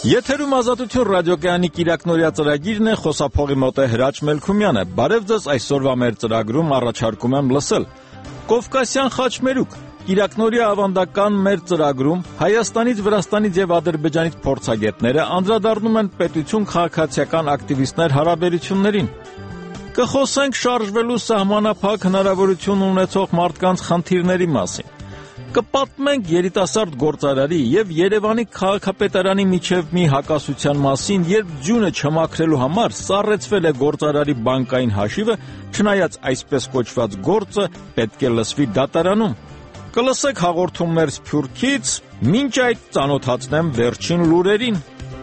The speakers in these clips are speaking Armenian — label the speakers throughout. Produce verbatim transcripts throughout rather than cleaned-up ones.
Speaker 1: Եթերում Ազատություն ռադիոկայանի կիրակնօրյա ծրագիրն է, խոսափողի մոտ է Հրաչ Մելքումյանը։ Բարև ձեզ, այսօրվա մեր ծրագրում առաջարկում եմ լսել Կովկասյան խաչմերուկ։ Կիրակնօրյա ավանդական մեր ծրագրում Հայաստանից, Վրաստանից եւ Ադրբեջանից փորձագետները անդրադառնում են պետություն քաղաքացիական ակտիվիստներ հարաբերություններին։ Կխոսենք շարժվելու սահմանափակ հնարավորություն ունեցող մարդկանց խնդիրների մասին։ Կպատմենք երիտասարդ գործարարի եւ Երևանի քաղաքապետարանի միջև մի հակասության մասին, երբ ձյունը չմաքրելու համար սառեցվել է գործարարի բանկային հաշիվը, չնայած այսպես կոչված գործը պետք է լսվի դատարանում։ Կլսեք հաղորդումներ Սփյուռքից, մինչ այդ ծանոթացնեմ վերջին լուրերին։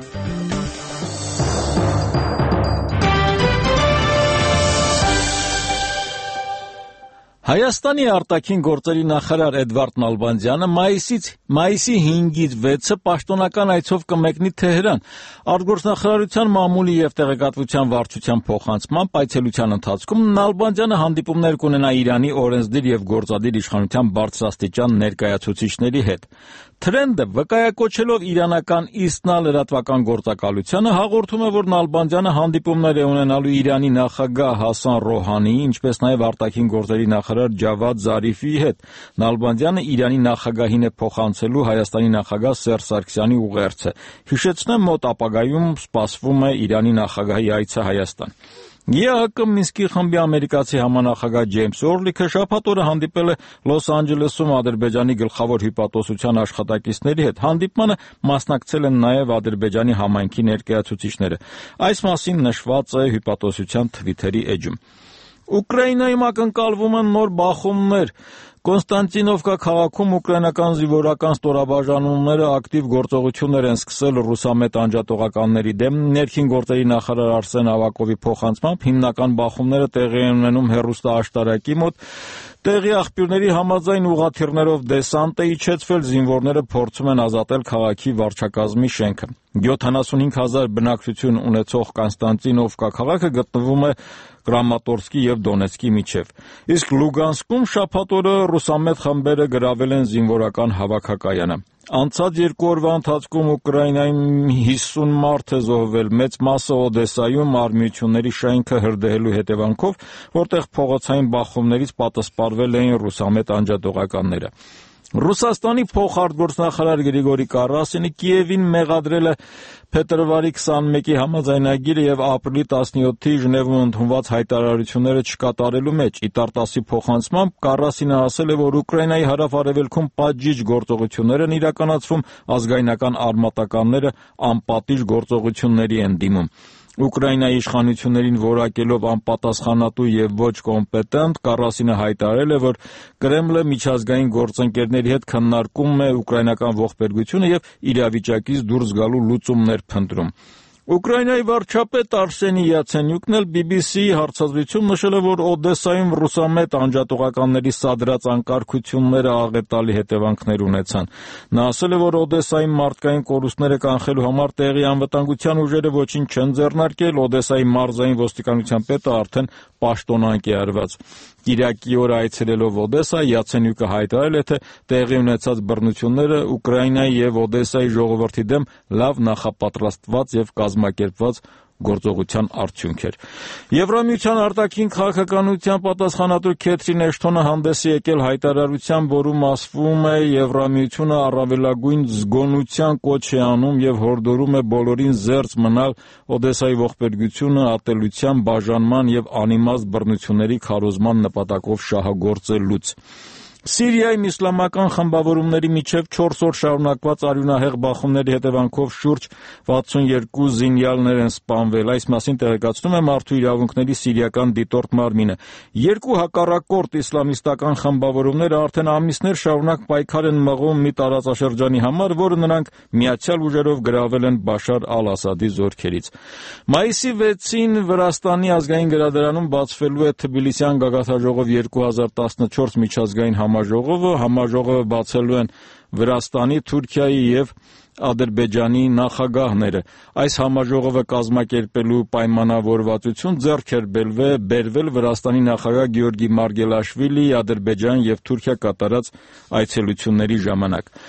Speaker 1: Հայաստանի արտաքին գործերի նախարար Էդվարդ Նալբանդյանը մայիսից մայիսի հինգից վեցը պաշտոնական այցով կմեկնի Թեհրան։ Արտգործնախարարության մամուլի եւ տեղեկատվության վարչության փոխանցմամբ այցելության ընթացքում Նալբանդյանը հանդիպումներ կունենա Իրանի օրենսդիր եւ գործադիր իշխանության բարձրաստիճան ներկայացուցիչների հետ։ Թրենդը վկայակոչելով իրանական Իսնա լրատվական գործակալությանը հաղորդում է, որ Նալբանդյանը հանդիպումներ է ունենալու Իրանի նախագահ Հասան Ռոհանիի, ինչպես նաեւ արտաքին գործերի նախարար Ջավադ Զարիֆի հետ։ Նալբանդյանը Իրանի նախագահին է փոխանցելու Հայաստանի նախագահ Սերժ Սարգսյանի ուղերձը։ Հիշեցնեմ, մոտ ապագայում սպասվում է Իրանի նախագահի այցը Հայաստան։ ԵԱՀԿ Մինսկի խմբի ամերիկացի համանախագահ Ջեյմս Օրլիքը շաբաթ օրը հանդիպել է Լոս Անջելեսում Ադրբեջանի գլխավոր հյուպատոսության աշխատակիցների հետ։ Հանդիպմանը մասնակցել են նաև Ադրբեջանի համայնքի ներկայացուցիչները։ Այս մասին նշված է հյուպատոսության Թվիթերի էջում։ Ուկրաինայում ակնկալվում են նոր բախումներ։ Կոնստանտինովկա քաղաքում ուկրաինական զինվորական ստորաբաժանումները ակտիվ գործողություններ են սկսել ռուսամետ անջատողականների դեմ։ Ներքին գործերի նախարար Արսեն Ավակովի փոխանցմամբ հիմնական բախումները տեղի են ունենում հեռուստաաշտարակի մոտ։ Տեղի աղբյուրների համաձայն ուղղաթիռներով դեսանտ է իջեցվել, զինվորները փորձում են ազատել քաղաքի վարչակազմի շենքը։ յոթանասունհինգ հազար բնակչություն ունեցող Կոնստանտինովկա քաղաքը գտնվում է Կրամատորսկի եւ Դոնեցկի միջև։ Իսկ Լուգանսկում շաբաթ օրը ռուսամետ խմբերը գրավել են զինվորական հավաքակայանը։ Անցած երկու օրվա ընթացքում Ուկրաինայում հիսուն մարդ է զոհվել, մեծ մասը Օդեսայում արմիությունների շենքը հրդեհելու հետևանքով, որտեղ փողոցային բախումներից պատասպարվել էին ռուսամետ անջատողականները։ Ռուսաստանի փոխարտգործնախարար Գրիգորի Կարասինը Կիևին մեղադրել է փետրվարի քսանմեկի համաձայնագիրը եւ ապրիլի տասնյոթի Ժնևում ընդունված հայտարարությունները չկատարելու մեջ։ Իտարտասի փոխանցմամբ Կարասինը ասել է, որ Ուկրաինայի հարավ-արևելքում պատժիչ գործողություններ են իրականացվում, ազգայնական արմատականները անպատիժ գործողությունների են դիմում։ Ուկրաինայի իշխանություններին որակելով անպատասխանատու եւ ոչ կոմպետենտ, Կարասինը հայտարարել է, որ Կրեմլը միջազգային գործընկերների հետ քննարկում է ուկրաինական ողբերգությունը եւ իրավիճակից դուրս գալու լուծումներ փնտրում։ Ուկրաինայի վարչապետ Արսենի Յացենյուկն էլ բի բի սի-ի հարցազրույցում նշել է, որ Օդեսայում ռուսամետ անջատողականների սադրած անկարգությունները աղետալի հետևանքներ ունեցան։ Նա ասել է, որ Օդեսայի մարդկային կորուստները կանխելու համար տեղի անվտանգության ուժերը ոչինչ չեն ձեռնարկել, Օդեսայի մարզային ոստիկանության պետը արդեն պաշտոնանկ է արված։ Կիրակի օրը այցելելով Օդեսա, Յացենյուկը հայտարարել է, թե տեղի ունեցած բռնությունները Ուկրաինայի եւ Օդեսայի ժողովրդի դեմ լավ նախապատրաստված եւ կազմակերպված գործողության արդյունք էր։ Եվրամիության արտաքին քաղաքականության պատասխանատու Քեթրին Էշթոնը հանդես է եկել հայտարարությամբ, որում ասվում է Եվրամիությունը առավելագույն զգոնության կոչ է անում եւ հորդորում է բոլորին զերծ մնալ Օդեսայի ողբերգությունը ատելության, բաժանման եւ անիմաստ բռնությունների քարոզման նպատակով շահագործելուց։ Սիրիայում իսլամական խմբավորումների միջև չորս օր շարունակված արյունահեղ բախումների հետևանքով շուրջ վաթսունյոթ զինյալներ են սպանվել։ Այս մասին տեղեկացնում է Մարդու իրավունքների սիրիական դիտորդ մարմինը։ Երկու հակառակորդ իսլամիստական խմբավորումները արդեն ամիսներ շարունակ պայքար են մղում մի տարածաշրջանի համար, որը նրանք միացյալ ուժերով գրավել են Բաշար ալ-Ասադի զորքերից։ Մայիսի վեցին Վրաստանի ազգային գրադարանում բացվելու է Թբիլիսյան գագաթնաժողով երկու հազար տասնչորս միջազգային համաժողովը, համաժողովը բացելու են Վրաստանի, Թուրքիայի եւ Ադրբեջանի նախագահները։ Այս համաժողովը կազմակերպելու պայմանավորվածություն ձեռք էր բերվել Վրաստանի նախագահ Գեորգի Մարգելաշվիլիի Ադրբեջան եւ Թուրքիա կատարած այցելությունների ժամանակ։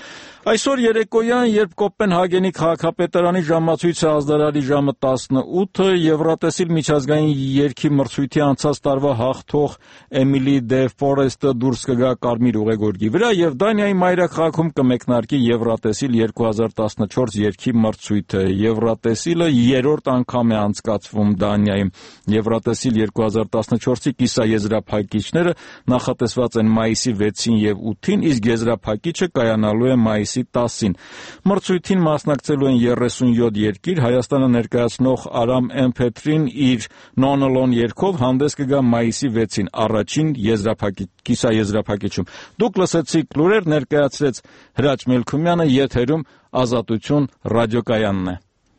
Speaker 1: Այսօր երեկոյան, երբ Կոպենհագենի քաղաքապետարանի ժամացույցը ազդարարի ժամը տասնութը, Եվրատեսիլ միջազգային երգի մրցույթի անցած տարվա հաղթող Էմիլի դե Ֆորեստը դուրս կգա կարմիր ուղեգորգի վրա եւ Դանիայի մայրաքաղաքում կմեկնարկի Եվրատեսիլ երկու հազար տասնչորս երգի մրցույթը։ Եվրատեսիլը երրորդ անգամ է անցկացվում Դանիայում։ Եվրատեսիլ երկու հազար տասնչորսի կիսաեզրափակիչները նախատեսված են մայիսի վեցին եւ ութին, իսկ եզրափակիչը կայանալու է մայիսի տասին։ Մրցույթին մասնակցելու են երեսունյոթ երկիր, Հայաստանը ներկայացնող Արամ Էմփեթրին իր Non Alone երգով հանդես կգա մայիսի վեցին, առաջին եզրափակիչ, կիսաեզրափակիչում։ Դուք լսեցիք լուրեր, ներկայացրեց Հրաչ Մելքումյանը, եթերում Ազատություն ռադիոկայանն է։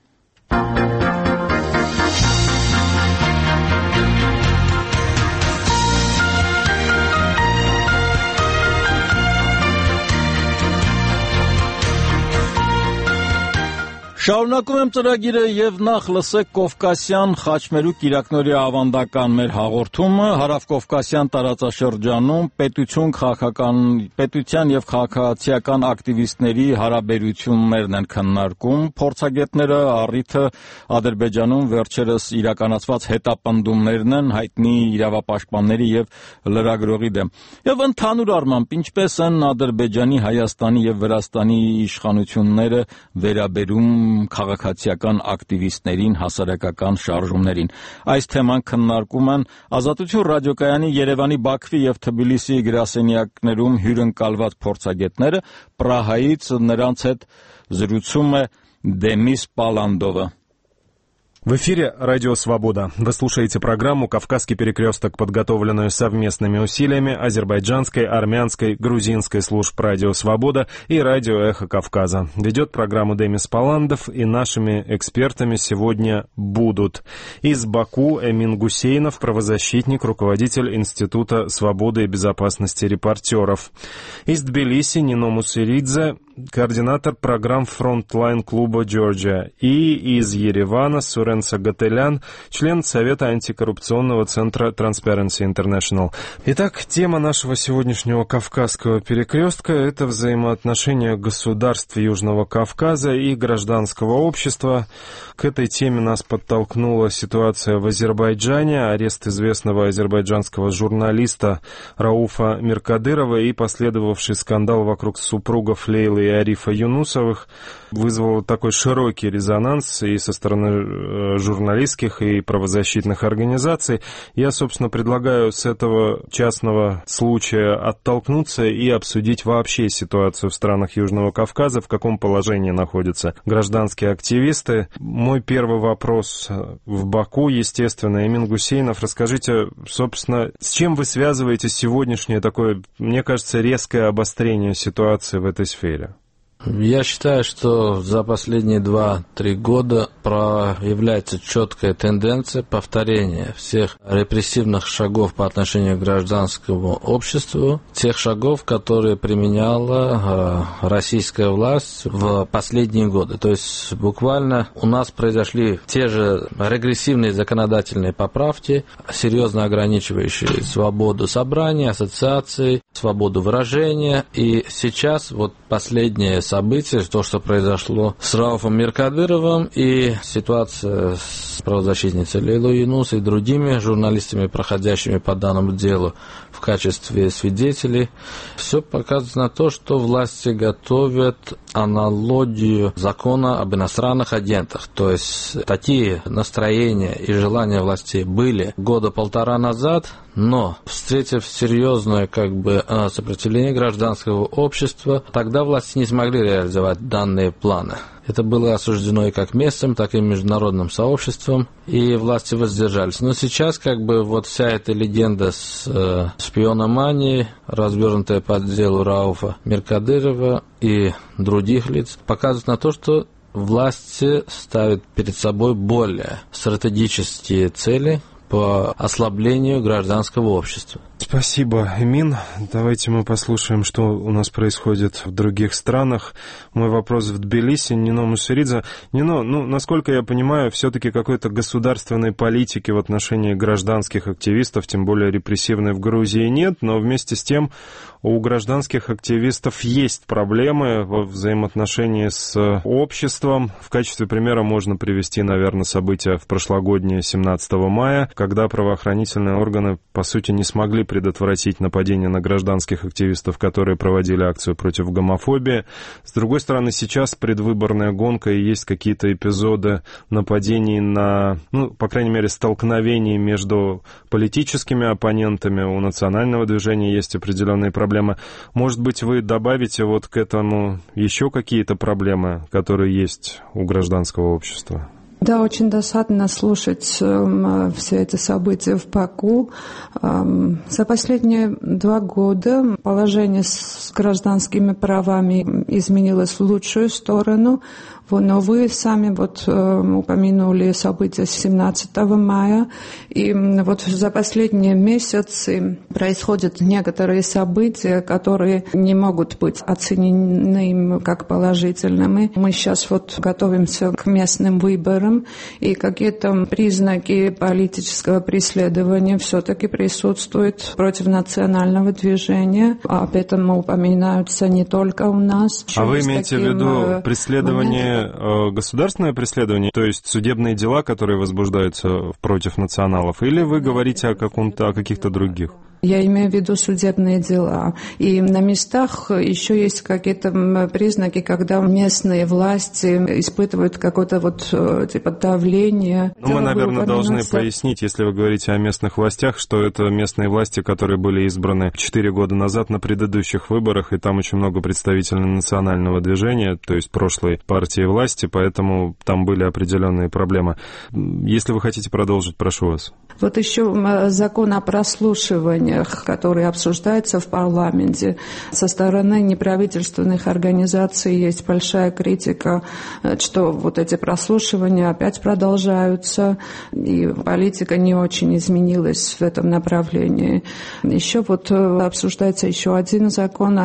Speaker 1: Շարունակում եմ ծրագիրը եւ նախ լսեք Կովկասյան խաչմերուկ Կիրակնորի ավանդական մեր հաղորդումը հարավկովկասյան տարածաշրջանում պետություն քաղաքական պետության եւ քաղաքացիական ակտիվիստների հարաբերություններն են քննարկում փորձագետները առիթը Ադրբեջանում վերջերս իրականացված հետապնդումներն են հայտնի իրավապաշտպանների եւ լրագրողի դեմ եւ ընդհանուր առմամբ ինչպես են Ադրբեջանի, Հայաստանի եւ Վրաստանի իշխանությունները վերաբերում քաղաքացիական ակտիվիստներին, հասարակական շարժումներին։ Այս թեման քննարկում են Ազատություն ռադիոկայանի Երևանի, Բաքվի եւ Թբիլիսի գրասենյակներում հյուրընկալված փորձագետները, Պրահայից նրանց հետ զրուցում է Դեմիս Պալանդովը։
Speaker 2: В эфире «Радио Свобода». Вы слушаете программу «Кавказский перекресток», подготовленную совместными усилиями азербайджанской, армянской, грузинской служб «Радио Свобода» и «Радио Эхо Кавказа». Ведет программу Демис Паландов, и нашими экспертами сегодня будут из Баку Эмин Гусейнов, правозащитник, руководитель Института свободы и безопасности репортеров. Из Тбилиси Нино Мусыридзе, координатор программ «Фронтлайн» клуба «Джорджия». И из Еревана Сурен Сагателян, член Совета антикоррупционного центра Transparency International. Итак, тема нашего сегодняшнего Кавказского перекрестка – это взаимоотношения государств Южного Кавказа и гражданского общества. К этой теме нас подтолкнула ситуация в Азербайджане, арест известного азербайджанского журналиста Рауфа Миркадырова и последовавший скандал вокруг супругов Лейлы и Арифа Юнусовых вызвал такой широкий резонанс и со стороны журналистских и правозащитных организаций. Я, собственно, предлагаю с этого частного случая оттолкнуться и обсудить вообще ситуацию в странах Южного Кавказа, в каком положении находятся гражданские активисты. Мой первый вопрос в Баку, естественно, Эмин Гусейнов. Расскажите, собственно, с чем вы связываете сегодняшнее такое, мне кажется, резкое обострение ситуации в этой сфере?
Speaker 3: Я считаю, что за последние два-три года проявляется четкая тенденция повторения всех репрессивных шагов по отношению к гражданскому обществу, тех шагов, которые применяла российская власть в последние годы. То есть буквально у нас произошли те же регрессивные законодательные поправки, серьезно ограничивающие свободу собраний, ассоциаций, свободу выражения. И сейчас вот последнее события, то, что произошло с Рауфом Миркадыровым и ситуация с правозащитницей Лейлой Юнус и другими журналистами, проходящими по данному делу в качестве свидетелей, все показывает на то, что власти готовят аналогию закона об иностранных агентах. То есть такие настроения и желания властей были года полтора назад, но, встретив серьезное как бы сопротивление гражданского общества, тогда власти не смогли реализовать данные планы. Это было осуждено и как местным, так и международным сообществом, и власти воздержались. Но сейчас как бы вот вся эта легенда с э, шпиономанией, развернутая по делу Рауфа Миркадырова и других лиц, показывает на то, что власти ставят перед собой более стратегические цели по ослаблению гражданского общества.
Speaker 2: Спасибо, Эмин. Давайте мы послушаем, что у нас происходит в других странах. Мой вопрос в Тбилиси. Нино Мусеридзе. Нино, ну, насколько я понимаю, все-таки какой-то государственной политики в отношении гражданских активистов, тем более репрессивной, в Грузии нет, но вместе с тем у гражданских активистов есть проблемы во взаимоотношении с обществом. В качестве примера можно привести, наверное, события в прошлогоднее семнадцатого мая, когда правоохранительные органы, по сути, не смогли предотвратить нападение на гражданских активистов, которые проводили акцию против гомофобии. С другой стороны, сейчас предвыборная гонка, и есть какие-то эпизоды нападений на, ну, по крайней мере, столкновений между политическими оппонентами. У национального движения есть определенные проблемы. Может быть, вы добавите вот к этому еще какие-то проблемы, которые есть у гражданского общества?
Speaker 4: Да, очень досадно слушать э, все эти события в Баку. Э, за последние два года положение с гражданскими правами изменилось в лучшую сторону. Но вы сами вот э, упомянули события семнадцатого мая, и вот за последние месяцы происходят некоторые события, которые не могут быть оценены как положительными. Мы сейчас вот готовимся к местным выборам, и какие-то признаки политического преследования все-таки присутствуют против национального движения. Об этом упоминаются не только у нас.
Speaker 2: А вы имеете в виду преследование, государственное преследование, то есть судебные дела, которые возбуждаются против националов, или вы говорите о, каком-то, о каких-то других?
Speaker 4: Я имею в виду судебные дела. И на местах еще есть какие-то признаки, когда местные власти испытывают какое-то вот типа давление.
Speaker 2: Ну, мы, наверное, должны пояснить, если вы говорите о местных властях, что это местные власти, которые были избраны четыре года назад на предыдущих выборах, и там очень много представителей национального движения, то есть прошлой партии власти, поэтому там были определенные проблемы. Если вы хотите продолжить, прошу вас.
Speaker 4: Вот еще закон о прослушиваниях, который обсуждается в парламенте. Со стороны неправительственных организаций есть большая критика, что вот эти прослушивания опять продолжаются, и политика не очень изменилась в этом направлении. Еще вот обсуждается еще один закон,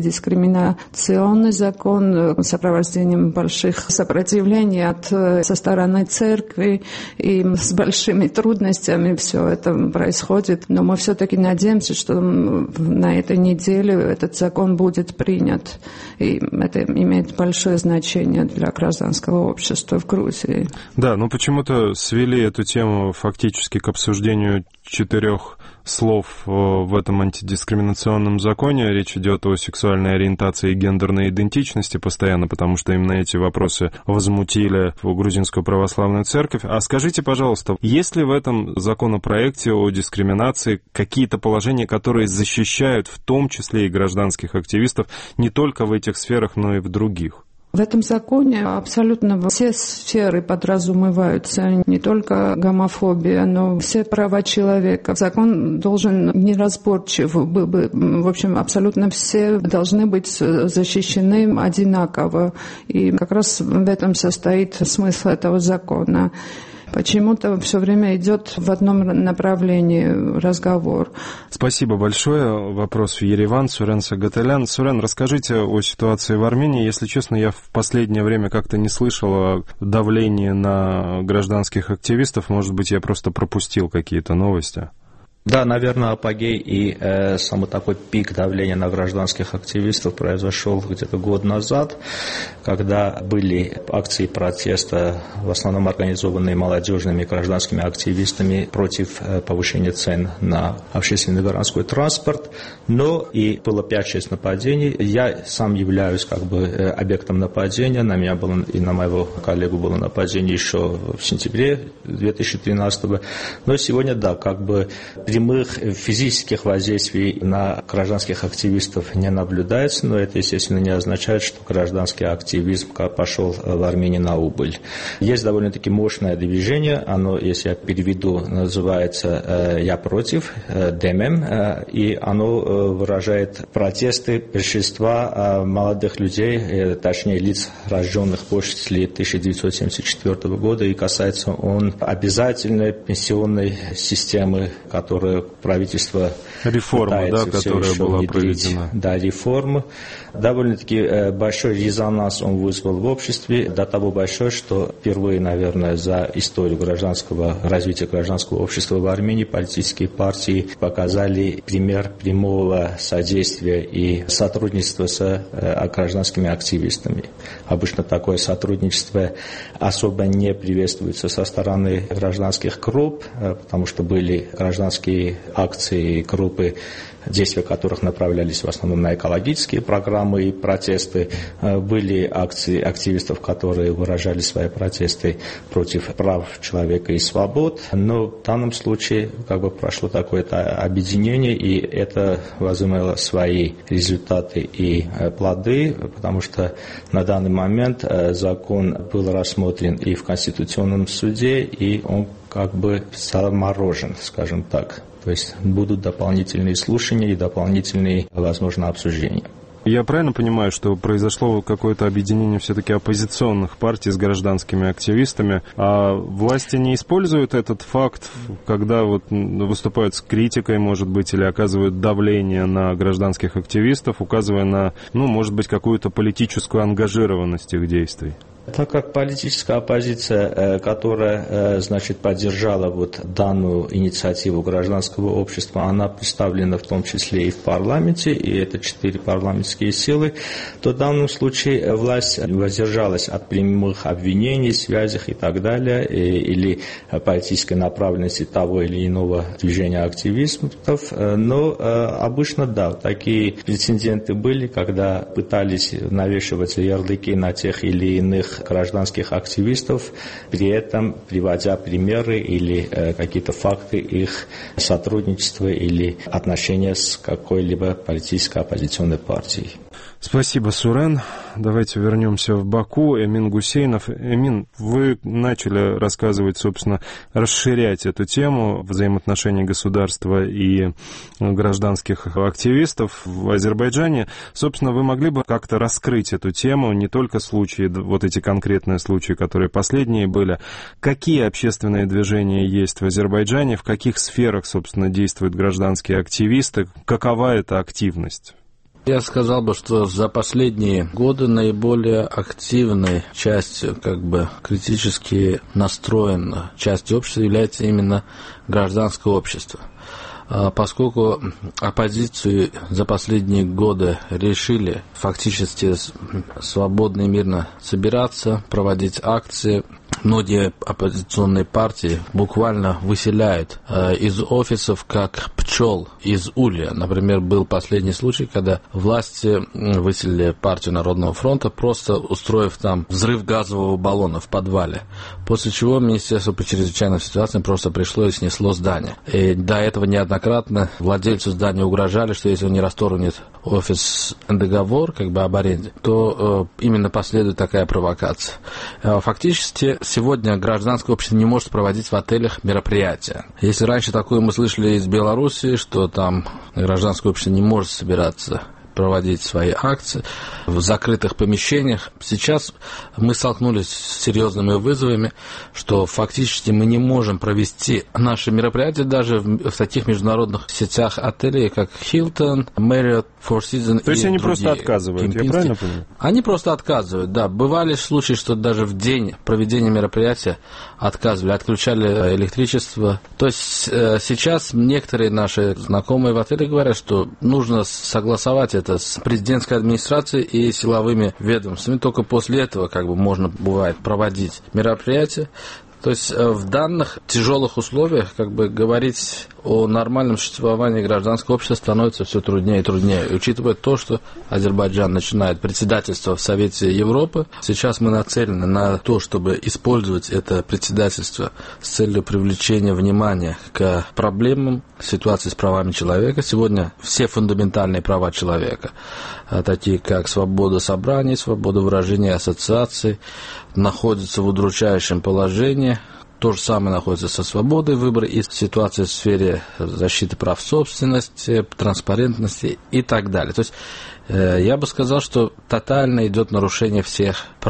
Speaker 4: антидискриминационный закон, с сопровождением больших сопротивлений от, со стороны церкви, и с большими трудностями все это происходит, но мы все-таки надеемся, что на этой неделе этот закон будет принят, и это имеет большое значение для гражданского общества в Грузии.
Speaker 2: Да, но почему-то свели эту тему фактически к обсуждению четырех слов в этом антидискриминационном законе. Речь идет о сексуальной ориентации и гендерной идентичности постоянно, потому что именно эти вопросы возмутили грузинскую православную церковь. А скажите, пожалуйста, есть ли в этом законопроекте о дискриминации какие-то положения, которые защищают в том числе и гражданских активистов не только в этих сферах, но и в других?
Speaker 4: В этом законе абсолютно все сферы подразумеваются, не только гомофобия, но все права человека. Закон должен неразборчив был бы. В общем, абсолютно все должны быть защищены одинаково. И как раз в этом состоит смысл этого закона. Почему-то все время идет в одном направлении разговор.
Speaker 2: Спасибо большое. Вопрос в Ереван. Сурен Сагаталян. Сурен, расскажите о ситуации в Армении. Если честно, я в последнее время как-то не слышал о давлении на гражданских активистов. Может быть, я просто пропустил какие-то новости.
Speaker 5: Да, наверное, апогей и э, самый такой пик давления на гражданских активистов произошел где-то год назад, когда были акции протеста, в основном организованные молодежными гражданскими активистами против э, повышения цен на общественный городской транспорт. Но и было пять-шесть нападений. Я сам являюсь как бы э, объектом нападения. На меня было и на моего коллегу было нападение еще в сентябре две тысячи тринадцатого. Но сегодня, да, как бы прямых физических воздействий на гражданских активистов не наблюдается, но это, естественно, не означает, что гражданский активизм пошел в Армении на убыль. Есть довольно-таки мощное движение, оно, если я переведу, называется «Я против», ДММ, и оно выражает протесты большинства молодых людей, точнее лиц, рожденных после тысяча девятьсот семьдесят четвёртого года, и касается он обязательной пенсионной системы, которая которую правительство
Speaker 2: реформа,
Speaker 5: пытается
Speaker 2: да,
Speaker 5: все
Speaker 2: которая
Speaker 5: еще
Speaker 2: была
Speaker 5: внедрить.
Speaker 2: проведена.
Speaker 5: Да, реформа. Довольно-таки большой резонанс он вызвал в обществе, до того большой, что впервые, наверное, за историю гражданского развития гражданского общества в Армении политические партии показали пример прямого содействия и сотрудничества с гражданскими активистами. Обычно такое сотрудничество особо не приветствуется со стороны гражданских групп, потому что были гражданские акции, группы, действия которых направлялись в основном на экологические программы и протесты. Были акции активистов, которые выражали свои протесты против прав человека и свобод. Но в данном случае как бы прошло такое-то объединение, и это возымело свои результаты и плоды, потому что на данный момент закон был рассмотрен и в Конституционном суде, и он как бы заморожен, скажем так. То есть будут дополнительные слушания и дополнительные, возможно, обсуждения.
Speaker 2: Я правильно понимаю, что произошло какое-то объединение все-таки оппозиционных партий с гражданскими активистами, а власти не используют этот факт, когда вот выступают с критикой, может быть, или оказывают давление на гражданских активистов, указывая на, ну, может быть, какую-то политическую ангажированность их действий?
Speaker 5: Так как политическая оппозиция, которая, значит, поддержала вот данную инициативу гражданского общества, она представлена в том числе и в парламенте, и это четыре парламентские силы, то в данном случае власть воздержалась от прямых обвинений, связях и так далее, или политической направленности того или иного движения активистов. Но обычно, да, такие прецеденты были, когда пытались навешивать ярлыки на тех или иных гражданских активистов, при этом приводя примеры или э, какие-то факты их сотрудничества или отношения с какой-либо политической оппозиционной партией.
Speaker 2: Спасибо, Сурен. Давайте вернемся в Баку. Эмин Гусейнов. Эмин, вы начали рассказывать, собственно, расширять эту тему взаимоотношений государства и гражданских активистов в Азербайджане. Собственно, вы могли бы как-то раскрыть эту тему, не только случаи, вот эти конкретные случаи, которые последние были. Какие общественные движения есть в Азербайджане, в каких сферах, собственно, действуют гражданские активисты, какова эта активность?
Speaker 3: Я сказал бы, что за последние годы наиболее активной частью, как бы критически настроенной частью общества является именно гражданское общество. Поскольку оппозицию за последние годы решили фактически свободно и мирно собираться, проводить акции, многие оппозиционные партии буквально выселяют э, из офисов как пчел из улья. Например, был последний случай, когда власти выселили партию Народного фронта, просто устроив там взрыв газового баллона в подвале. После чего Министерство по чрезвычайным ситуациям просто пришло и снесло здание. И до этого неоднократно владельцу здания угрожали, что если он не расторгнет офис договор как бы об аренде, то э, именно последует такая провокация. Э, фактически сегодня гражданское общество не может проводить в отелях мероприятия. Если раньше такое мы слышали из Беларуси, что там гражданское общество не может собираться проводить свои акции в закрытых помещениях. Сейчас мы столкнулись с серьезными вызовами, что фактически мы не можем провести наши мероприятия даже в, в таких международных сетях отелей, как Hilton, Marriott, Four Seasons.
Speaker 2: То есть они
Speaker 3: другие.
Speaker 2: просто отказывают, Кемпински. Я правильно понимаю?
Speaker 3: Они просто отказывают, да. Бывали случаи, что даже в день проведения мероприятия отказывали, отключали электричество. То есть э, сейчас некоторые наши знакомые в отеле говорят, что нужно согласовать это с президентской администрацией и силовыми ведомствами. Только после этого как бы можно бывает проводить мероприятия. То есть в данных тяжелых условиях как бы говорить о нормальном существовании гражданского общества становится все труднее и труднее. И учитывая то, что Азербайджан начинает председательство в Совете Европы, сейчас мы нацелены на то, чтобы использовать это председательство с целью привлечения внимания к проблемам ситуации с правами человека. Сегодня все фундаментальные права человека, такие как свобода собраний, свобода выражения, ассоциаций, находятся в удручающем положении. То же самое находится со свободой выбора и ситуацией в сфере защиты прав собственности, транспарентности и так далее. То есть э, я бы сказал, что тотально идет нарушение всех прав.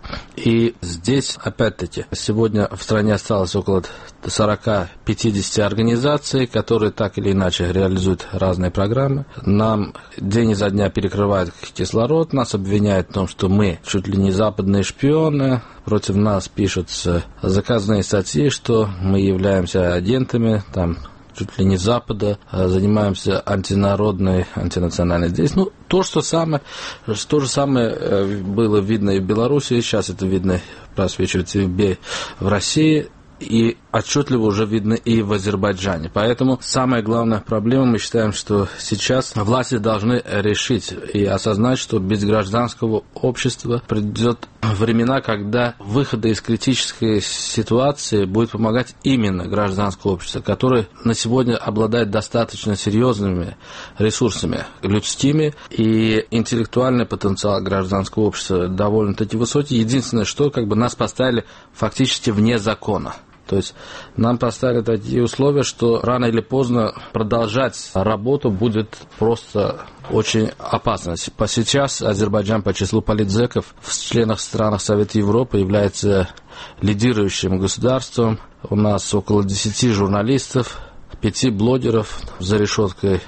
Speaker 3: И здесь, опять-таки, сегодня в стране осталось около сорок-пятьдесят организаций, которые так или иначе реализуют разные программы. Нам день изо дня перекрывают кислород, нас обвиняют в том, что мы чуть ли не западные шпионы, против нас пишутся заказные статьи, что мы являемся агентами, там, чуть ли не Запада, занимаемся антинародной, антинациональной деятельностью. Ну, то, что самое, то же самое было видно и в Беларуси, сейчас это видно, просвечивается и в России, и отчетливо уже видно и в Азербайджане. Поэтому самая главная проблема, мы считаем, что сейчас власти должны решить и осознать, что без гражданского общества придет времена, когда выхода из критической ситуации будет помогать именно гражданское общество, которое на сегодня обладает достаточно серьезными ресурсами людскими, и интеллектуальный потенциал гражданского общества довольно-таки высокий. Единственное, что как бы нас поставили фактически вне закона. То есть нам поставили такие условия, что рано или поздно продолжать работу будет просто очень опасно. Сейчас Азербайджан по числу политзеков в членах странах Совета Европы является лидирующим государством. У нас около десяти журналистов, пяти блогеров за решеткой,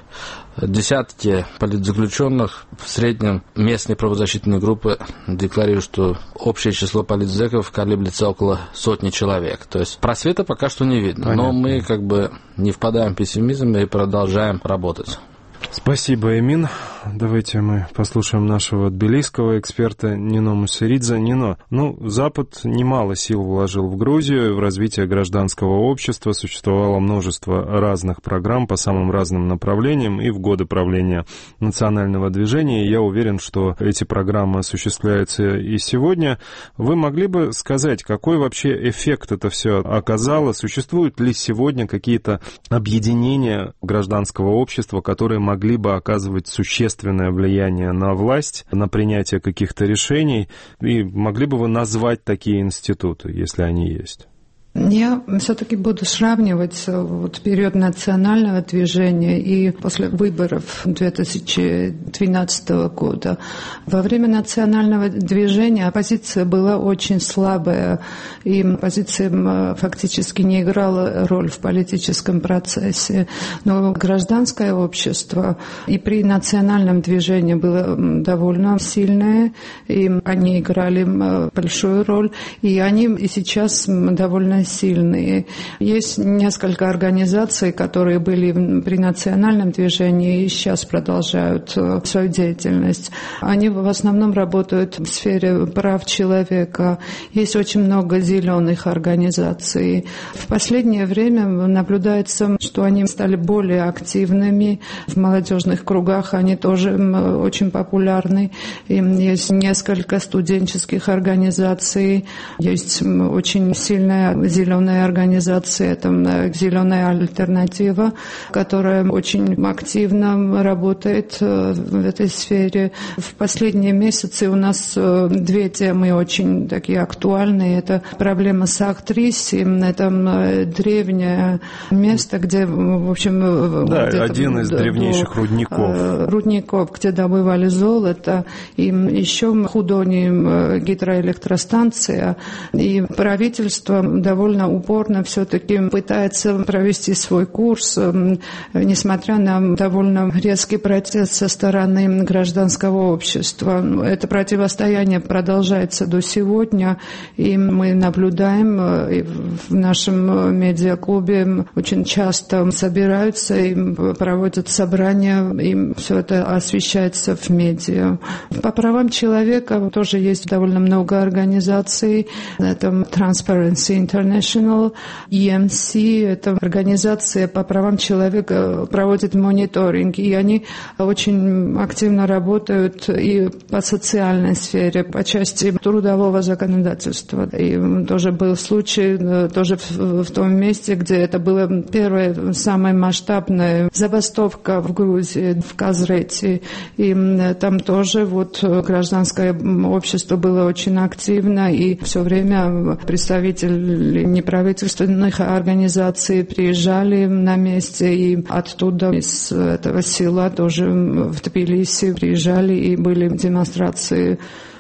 Speaker 3: десятки политзаключенных. В среднем местные правозащитные группы декларируют, что общее число политзеков колеблется около сотни человек. То есть просвета пока что не видно. Понятно. Но мы как бы не впадаем в пессимизм и продолжаем работать.
Speaker 2: Спасибо, Эмин. Давайте мы послушаем нашего тбилисского эксперта Нино Мусеридзе. Нино, ну, Запад немало сил вложил в Грузию, в развитие гражданского общества. Существовало множество разных программ по самым разным направлениям и в годы правления национального движения. И я уверен, что эти программы осуществляются и сегодня. Вы могли бы сказать, какой вообще эффект это все оказало? Существуют ли сегодня какие-то объединения гражданского общества, которые могли бы оказывать существенное влияние на власть, на принятие каких-то решений, и могли бы вы назвать такие институты, если они есть?
Speaker 4: Я все-таки буду сравнивать вот период национального движения и после выборов две тысячи двенадцатого года. Во время национального движения оппозиция была очень слабая, и оппозиция фактически не играла роль в политическом процессе. Но гражданское общество и при национальном движении было довольно сильное, и они играли большую роль, и они и сейчас довольно сильные. Есть несколько организаций, которые были при национальном движении и сейчас продолжают свою деятельность. Они в основном работают в сфере прав человека. Есть очень много зеленых организаций. В последнее время наблюдается, что они стали более активными. В молодежных кругах они тоже очень популярны. Есть несколько студенческих организаций. Есть очень сильная зеленая организация, это «Зеленая альтернатива», которая очень активно работает в этой сфере. В последние месяцы у нас две темы очень такие актуальные. Это проблема Сахтриси, это древнее место, где, в общем...
Speaker 2: Да, один из древнейших рудников.
Speaker 4: Рудников, где добывали золото. И еще Худони гидроэлектростанция. И правительство довольно упорно все-таки пытается провести свой курс, несмотря на довольно резкий протест со стороны гражданского общества. Это противостояние продолжается до сегодня, и мы наблюдаем, и в нашем медиаклубе очень часто собираются и проводят собрания, и все это освещается в медиа. По правам человека тоже есть довольно много организаций. Это Transparency International, и эм си, это организация по правам человека, проводит мониторинг, и они очень активно работают и по социальной сфере, по части трудового законодательства. И тоже был случай, тоже в, в том месте, где это была первая, самая масштабная забастовка в Грузии, в Казрете, и там тоже вот гражданское общество было очень активно, и все время представители неправительственных организаций приезжали на месте, и оттуда, из этого села, тоже в Тбилиси приезжали, и были демонстрации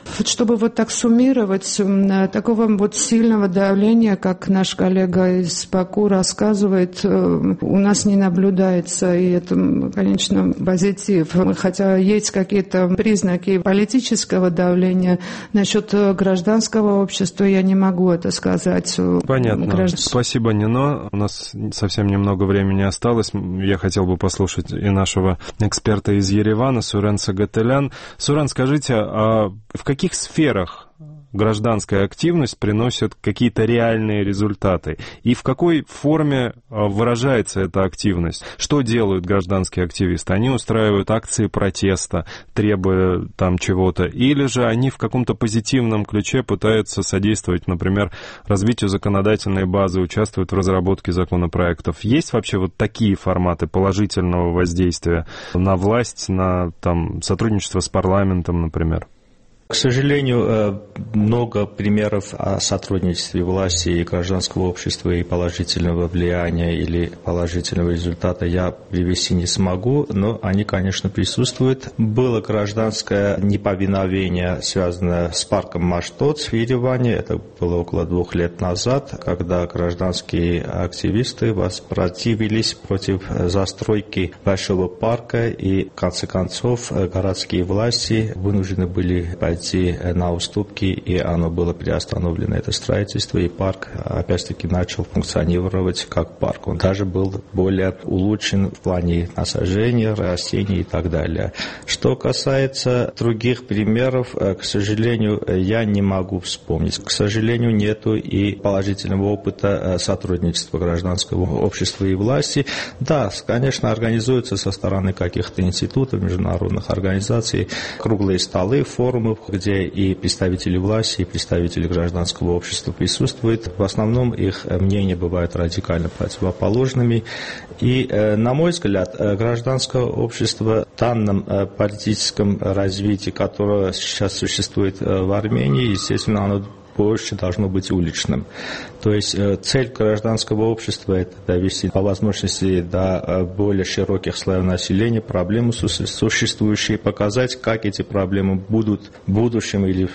Speaker 4: Чтобы вот так суммировать, такого вот сильного давления, как наш коллега из Баку рассказывает, у нас не наблюдается, и это, конечно, позитив. Хотя есть какие-то признаки политического давления, насчет гражданского общества я не могу это сказать.
Speaker 2: Понятно.
Speaker 4: Граждан...
Speaker 2: Спасибо, Нино. У нас совсем немного времени осталось. Я хотел бы послушать и нашего эксперта из Еревана, Сурен Сагателян. Сурен, скажите, а в каких сферах гражданская активность приносит какие-то реальные результаты? И в какой форме выражается эта активность? Что делают гражданские активисты? Они устраивают акции протеста, требуя там чего-то, или же они в каком-то позитивном ключе пытаются содействовать, например, развитию законодательной базы, участвуют в разработке законопроектов? Есть вообще вот такие форматы положительного воздействия на власть, на там, сотрудничество с парламентом, например?
Speaker 5: К сожалению, много примеров о сотрудничестве власти и гражданского общества и положительного влияния или положительного результата я привести не смогу, но они, конечно, присутствуют. Было гражданское неповиновение, связанное с парком Маштот в Ереване. Это было около двух лет назад, когда гражданские активисты воспротивились против застройки большого парка, и в конце концов городские власти вынуждены были пойти на уступки, и оно было приостановлено, это строительство, и парк опять-таки начал функционировать как парк. Он даже был более улучшен в плане насаждения, растений и так далее. Что касается других примеров, к сожалению, я не могу вспомнить. К сожалению, нету и положительного опыта сотрудничества гражданского общества и власти. Да, конечно, организуются со стороны каких-то институтов, международных организаций круглые столы, форумы, где и представители власти, и представители гражданского общества присутствуют. В основном их мнения бывают радикально противоположными. И, на мой взгляд, гражданское общество в данном политическом развитии, которое сейчас существует в Армении, естественно, оно больше должно быть уличным. То есть цель гражданского общества – это довести по возможности до более широких слоев населения проблемы существующие, показать, как эти проблемы будут в будущем или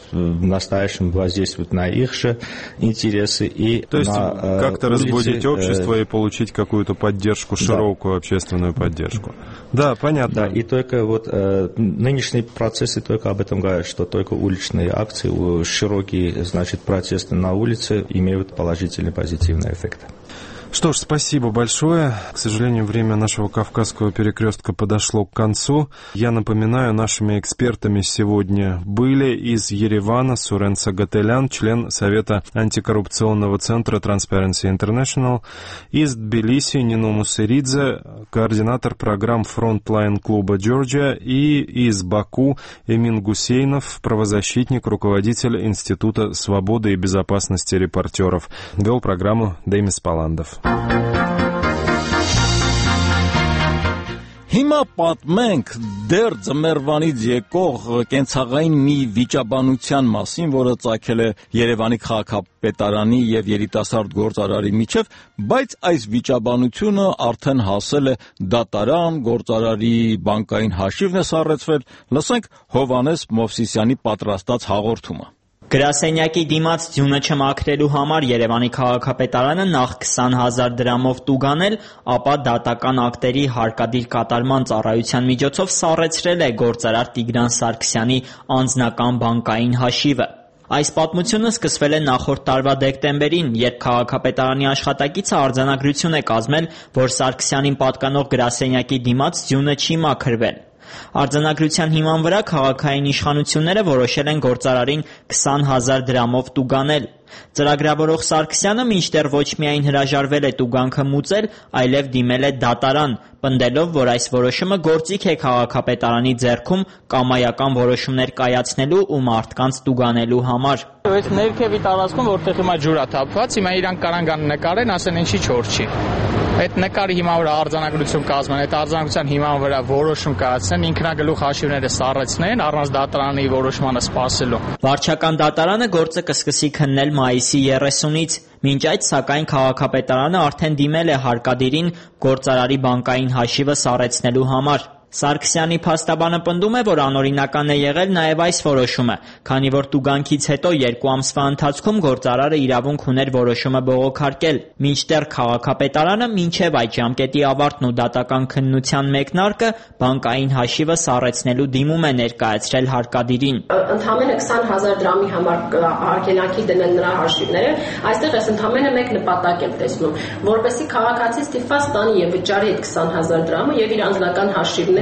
Speaker 5: в настоящем воздействовать на их же интересы. И
Speaker 2: то есть
Speaker 5: на,
Speaker 2: как-то
Speaker 5: улице,
Speaker 2: разбудить общество и получить какую-то поддержку, широкую да. общественную поддержку. Да, понятно.
Speaker 5: Да, и только вот э, нынешние процессы только об этом говорят, что только уличные акции, широкие, значит, протесты на улице имеют положительный, позитивный эффект.
Speaker 2: Что ж, спасибо большое. К сожалению, время нашего Кавказского перекрестка подошло к концу. Я напоминаю, нашими экспертами сегодня были из Еревана Сурен Сагателян, член Совета антикоррупционного центра Transparency International, из Тбилиси Нино Мусеридзе, координатор программ Frontline клуба Джорджия, и из Баку Эмин Гусейнов, правозащитник, руководитель Института свободы и безопасности репортеров. Вел программу Демис Паландов.
Speaker 1: Հիմա պատմենք դեռ ձմեռվանից եկող կենցաղային մի վիճաբանության մասին, որը ծագել է Երևանի քաղաքապետարանի եւ երիտասարդ գործարարի միջև, բայց այս վիճաբանությունը արդեն հասել է դատարան, գործարարի բանկային հաշիվն է սառեցվել։ Լսենք Հովհաննես Մովսիսյանի պատրաստած հաղորդումը։
Speaker 6: Գրասենյակի դիմաց ձյունը չմաքրելու համար Երևանի քաղաքապետարանը նախ քսան հազար դրամով տուգանել, ապա դատական ակտերի հարկադիր կատարման ծառայության միջոցով սառեցրել է գործարար Տիգրան Սարգսյանի անձնական բանկային հաշիվը։ Այս պատմությունը սկսվել է նախորդ տարվա դեկտեմբերին, երբ քաղաքապետարանի աշխատակիցը արձանագրություն է կազմել, որ Սարգսյանին պատկանող գրասենյակի դիմաց ձյունը չի մաքրվել։ Արձանագրության հիման վրա քաղաքային իշխանությունները որոշել են գործարարին քսան հազար դրամով տուգանել։ Ծրագրավորող Սարգսյանը մինչդեռ ոչ միայն հրաժարվել է տուգանքը մուծել, այլև դիմել է դատարան, պնդելով, որ այս որոշումը գործիք է քաղաքապետարանի ձեռքում կամայական որոշումներ կայացնելու ու մարդկանց տուգանելու համար։
Speaker 7: Այդ ներքևի տարածքում, որտեղ հիմա ջուր է թափված, հիմա իրանք կարան գան նկարեն, ասեն ինչի չոր չի։ Այդ նկարի հիմա վրա արձանագրություն կազմեն, այդ արձանագրության հիման վրա որոշում կայացնեն, ինքնագլուխ հաշիվները սառեցնեն, առանց դատարանի որոշմանը սպասելու։
Speaker 6: Վարչական դատարանը գործը կսկսի քննել մայիսի երեսունից։ Մինչ այդ, սակայն, քաղաքապետարանը արդեն դիմել է հարկադիրին գործարարի բանկային հաշիվը սառեցնելու համար։ Սարգսյանի փաստաբանը պնդում է, որ անօրինական է եղել նաև այս որոշումը, քանի որ տուգանքից հետո երկու ամսվա ընթացքում գործարարը իրավունք ուներ որոշումը բողոքարկել, մինչդեռ քաղաքապետարանը մինչև այդ ժամկետի ավարտն ու դատական քննության մեկնարկը բանկային հաշիվը սառեցնելու դիմում է ներկայացրել հարկադիրին։
Speaker 8: Ընդամենը քսան հազար դրամի համար արգելանքի դնել նրա հաշիվները, այստեղ ես ընդամենը մեկ նպատակ եմ տեսնում, որպեսզի քաղաքացի ստիպված տանի եւ վճարի այդ քսան հազար դրամը եւ իր անձնական հաշիվները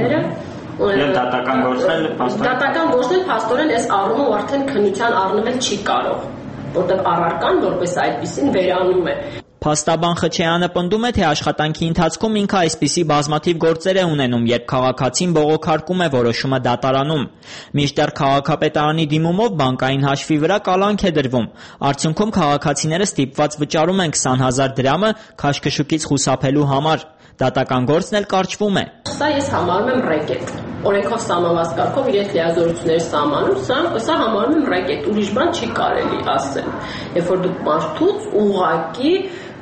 Speaker 6: Եվ դատական գործել փաստորեն
Speaker 8: Դատական գործել փաստորեն այս առումով արդեն քննության առնվել չի կարող, որտեղ առարկան որպես այդպեսին վերանում է։
Speaker 6: Փաստաբան Խչեյանը պնդում է, թե աշխատանքի ընթացքում ինքը այսպիսի բազմաթիվ գործեր է ունենում, երբ քաղաքացին բողոքարկում է որոշումը դատարանում։ Մինչդեռ քաղաքապետարանի դիմումով բանկային հաշվի վրա կալանք է դրվում։ Արդյունքում քաղաքացիները ստիպված վճարում են քսան հազար դրամը քաշքշուկից խուսափելու համար։ Դատական գործն էլ կարճվում է։
Speaker 8: Սա ես համարում եմ ռեկետ։ Օրենքով սահմանված կարգով իրենք լիազորություններ սահմանում, սա սա համարում եմ ռեկետ, ուրիշ բան չի կարելի ասել։ Երբ որ դուք մարդուց ուղղակի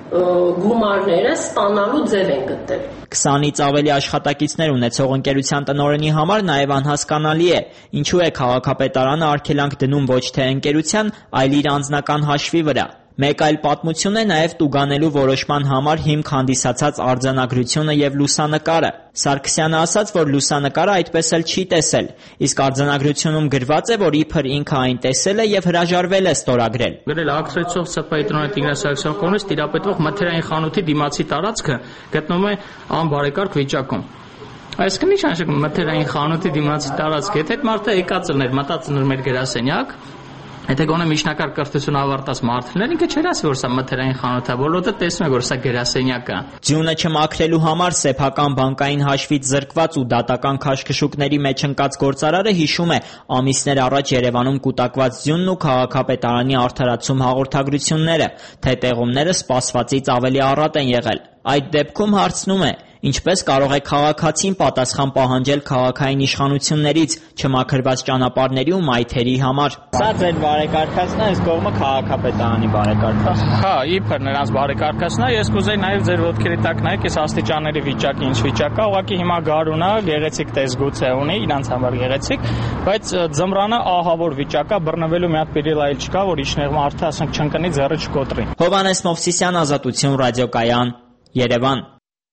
Speaker 8: գումարները ստանալու ձև են գտել։
Speaker 6: քսանից ավելի աշխատակիցներ ունեցող ընկերության տնօրենի համար նաև անհասկանալի է, ինչու է քաղաքապետարանը արգելանք դնում ոչ թե ընկերության, այլ իր անձնական հաշվի վրա։ Մեկ այլ պատմություն է նաև տուգանելու որոշման համար հիմք հանդիսացած արձանագրությունը եւ լուսանկարը։ Սարգսյանը ասաց, որ լուսանկարը այդպես էլ չի տեսել, իսկ արձանագրությունում գրված է, որ իբր ինքը այն տեսել է եւ հրաժարվել է ստորագրել։
Speaker 7: Գրել ակցիայով ՍՊ-ի տնօրեն Տիգրան Սարգսյանի կողմից տիրապետվող մթերային խանութի դիմացի տարածքը գտնվում է անբարեկարգ վիճակում։ Այսինքն ինչ անշուշտ մթերային խանութի դիմացի տարածքը, եթե այդ մարդը եկած էր, մտածել մեր գրասենյակ, Եթե գոնե միջնակարգ կրթություն ավարտած մարդներ, ինքը չէր ասի, որ սա մթերային խանութ է, բոլորը տեսնում են, որ սա գրասենյակ է։
Speaker 6: Ձյունը չմաքրելու համար սեփական բանկային հաշվից զրկված ու դատական քաշքշուկների մեջ ընկած գործարարը հիշում է ամիսներ առաջ Երևանում կուտակված ձյունն ու քաղաքապետարանի արդարացում հաղորդագրությունները, թե տեղումները սպասվածից ավելի առատ են եղել։ Այդ դեպքում հարցնում է. Ինչպես կարող է քաղաքացին պատասխան պահանջել քաղաքային իշխանություններից չմաքրված ճանապարհների ու մայթերի համար։ Սա ձեր բարեկարգացն է, այս կողմը քաղաքապետարանի բարեկարգացն է։
Speaker 7: Հա, իբր նրանց բարեկարգացն է, ես կուզեի նաև ձեր ոտքերի տակ նայեք, այս աստիճանների վիճակը ինչ վիճակ է, ուղղակի հիմա գարուն է, գեղեցիկ տեսգուց է ունի, իրանց համար գեղեցիկ, բայց ձմռանը ահավոր վիճակ է, բռնվելու մի հատ պիրիլ այլ չկա, որ իջնեղ մարդը ասենք չընկնի, ձեռը չկոտրի։
Speaker 6: Հովհաննես Մովսիսյան, Ազատություն ռադիոկայան, Երևան։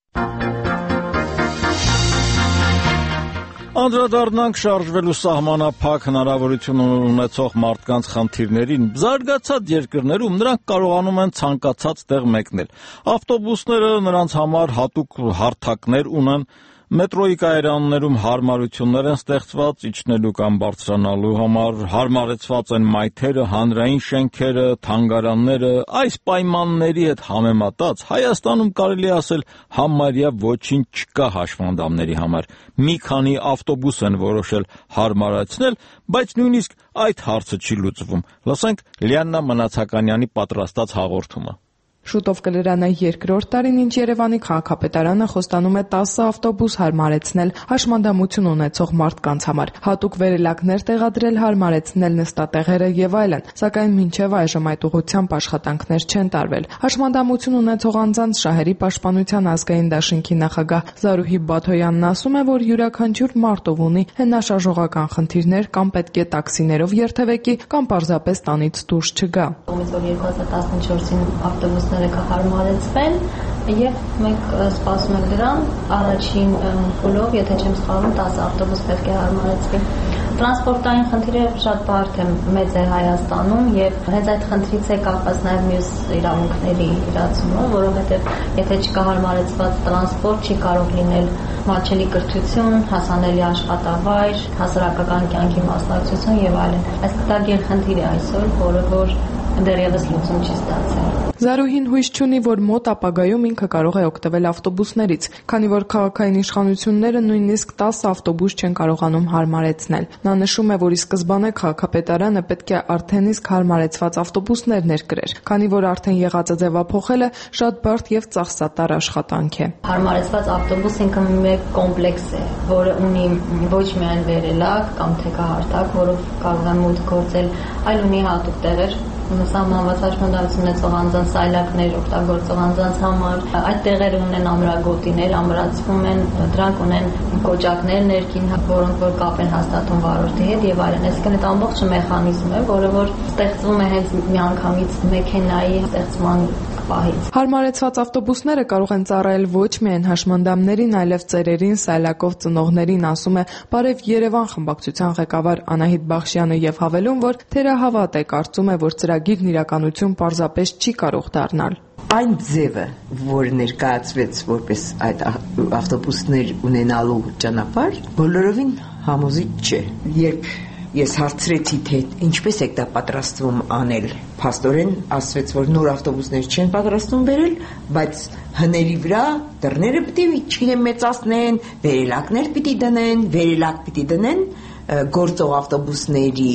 Speaker 1: Անդրադառնանք շարժվելու սահմանափակ հնարավորություն ունեցող մարդկանց խնդիրներին։ Զարգացած երկրներում նրանք կարողանում են ցանկացած տեղ մեկնել։ Ավտոբուսները նրանց համար հատուկ հարթակներ ունեն, մետրոյի կայարաններում հարմարություններ են ստեղծված իջնելու կամ բարձրանալու համար, հարմարեցված են մայթերը, հանրային շենքերը, թանգարանները։ Այս պայմանների հետ համեմատած Հայաստանում կարելի ասել համարյա ոչինչ չկա հաշվանդամների համար։ Մի քանի ավտոբուս են որոշել հարմարացնել, բայց նույնիսկ այդ հարցը չի լուծվում։ Լսենք Լիաննա Մնացականյանի պատրաստած հաղորդումը։
Speaker 9: Շուտով կլրանա երկրորդ տարին, ինչ Երևանի քաղաքապետարանը խոստանում է տասը ավտոբուս հարմարեցնել հաշմանդամություն ունեցող մարդկանց համար, հատուկ վերելակներ տեղադրել, հարմարեցնել նստատեղերը եւ այլն, սակայն մինչեւ այժմ այդ ուղղությամբ աշխատանքներ չեն տարվել։ Հաշմանդամություն ունեցող անձանց շահերի պաշտպանության ազգային դաշինքի նախագահ Զարուհի Բաթոյանն ասում է, որ յուրաքանչյուր մարդով ունի հենաշարժողական խնդիրներ, կամ պետք է տաքսիներով երթևեկի, կամ պարզապես տանից դուրս չգա։
Speaker 10: երկու հազար տասնչորսին ավտոբուսները կհարմարեցվեն եւ մենք սպասում ենք դրան առաջին փուլով, եթե չեմ սխալվում, տասը ավտոբուս պետք է հարմարեցվի։ Տրանսպորտային խնդիրը շատ բարդ է մեծ է Հայաստանում եւ հենց այդ խնդրից է կապված նաեւ մյուս իրավունքների իրացումը, որովհետեւ եթե չկա հարմարեցված տրանսպորտ, չի կարող լինել մատչելի կրթություն, հասանելի աշխատավայր, հասարակական կյանքի մասնակցություն եւ այլն։ Այս դա գերխնդիր է այսօր, որը որ դեռևս լուծում չի ստացել։
Speaker 9: Զարուհին հույս չունի, որ մոտ ապագայում ինքը կարող է օգտվել ավտոբուսներից, քանի որ քաղաքային իշխանությունները նույնիսկ տասը ավտոբուս չեն կարողանում հարմարեցնել։ Նա նշում է, որ ի սկզբանե քաղաքապետարանը պետք է արդեն իսկ հարմարեցված ավտոբուսներ ներկրեր, քանի որ արդեն եղածը ձևափոխելը շատ բարդ եւ ծախսատար աշխատանք է։
Speaker 10: Հարմարեցված ավտոբուս ինքը մեկ կոմպլեքս է, որը ունի ոչ միայն վերելակ կամ թեկահարթակ, որով կարող է մուտք գործել, այլ ունի հատուկ տեղեր, սահմանված հաշմանդամություն ունեցող անձանց սայլակներ օգտագործող անձանց համար այդ տեղերը ունեն ամրագոտիներ, ամրացվում են, դրանք ունեն կոճակներ ներքին, որոնք որ կապ են հաստատում վարորդի հետ եւ այլն։ Այսինքն այդ ամբողջ մեխանիզմ է, որը որ ստեղծվում է հենց միանգամից մեքենայի ստեղծման պահից։
Speaker 9: Հարմարեցված ավտոբուսները կարող են ծառայել ոչ միայն հաշմանդամներին, այլև ծերերին, սայլակով ծնողներին, ասում է Բարև Երևան խմբակցության ղեկավար Անահիտ Բախշյանը եւ հավելում, որ թերահավատ է, կարծում է, որ ծրագիրն իրականություն պարզապես չի կարող դառնալ։
Speaker 11: Այն ձևը, որ ներկայացվեց որպես այդ ավտոբուսներ ունենալու ճանապարհ, բոլորովին համոզիչ չէ։ Երբ ես հարցրեցի, թե ինչպես եք դա պատրաստվում անել, փաստորեն ասվեց, որ նոր ավտոբուսներ չեն պատրաստվում բերել, բայց հների վրա դռները պիտի չգիտեմ մեծացնեն, վերելակներ պիտի դնեն, վերելակ պիտի դնեն գործող ավտոբուսների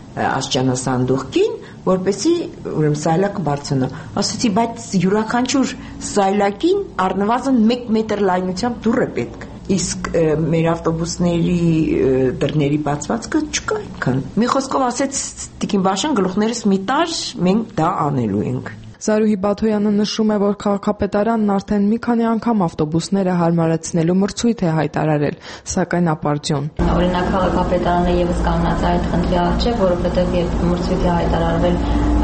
Speaker 11: աստիճանասանդուղքին, որպեսզի ուրեմն սայլակը բարձրանա։ Ասացի, բայց յուրաքանչյուր սայլակին առնվազն մեկ մետր լայնությամբ դուռ է պետք։ Իսկ մեր ավտոբուսների դռների բացվածքը չկա այնքան։ Մի խոսքով ասեց Տիկին Բաշյան, գլուխներս մի տար, մենք դա անելու ենք։
Speaker 9: Զարուհի Բաթոյանը նշում է, որ քաղաքապետարանն արդեն մի քանի անգամ ավտոբուսները հարմարեցնելու մրցույթ է հայտարարել, սակայն ապարդյուն։
Speaker 10: Օրինակ քաղաքապետարանը եւս կանգնած է այդ խնդրի առջև, որովհետեւ երբ մրցույթ է հայտարարվել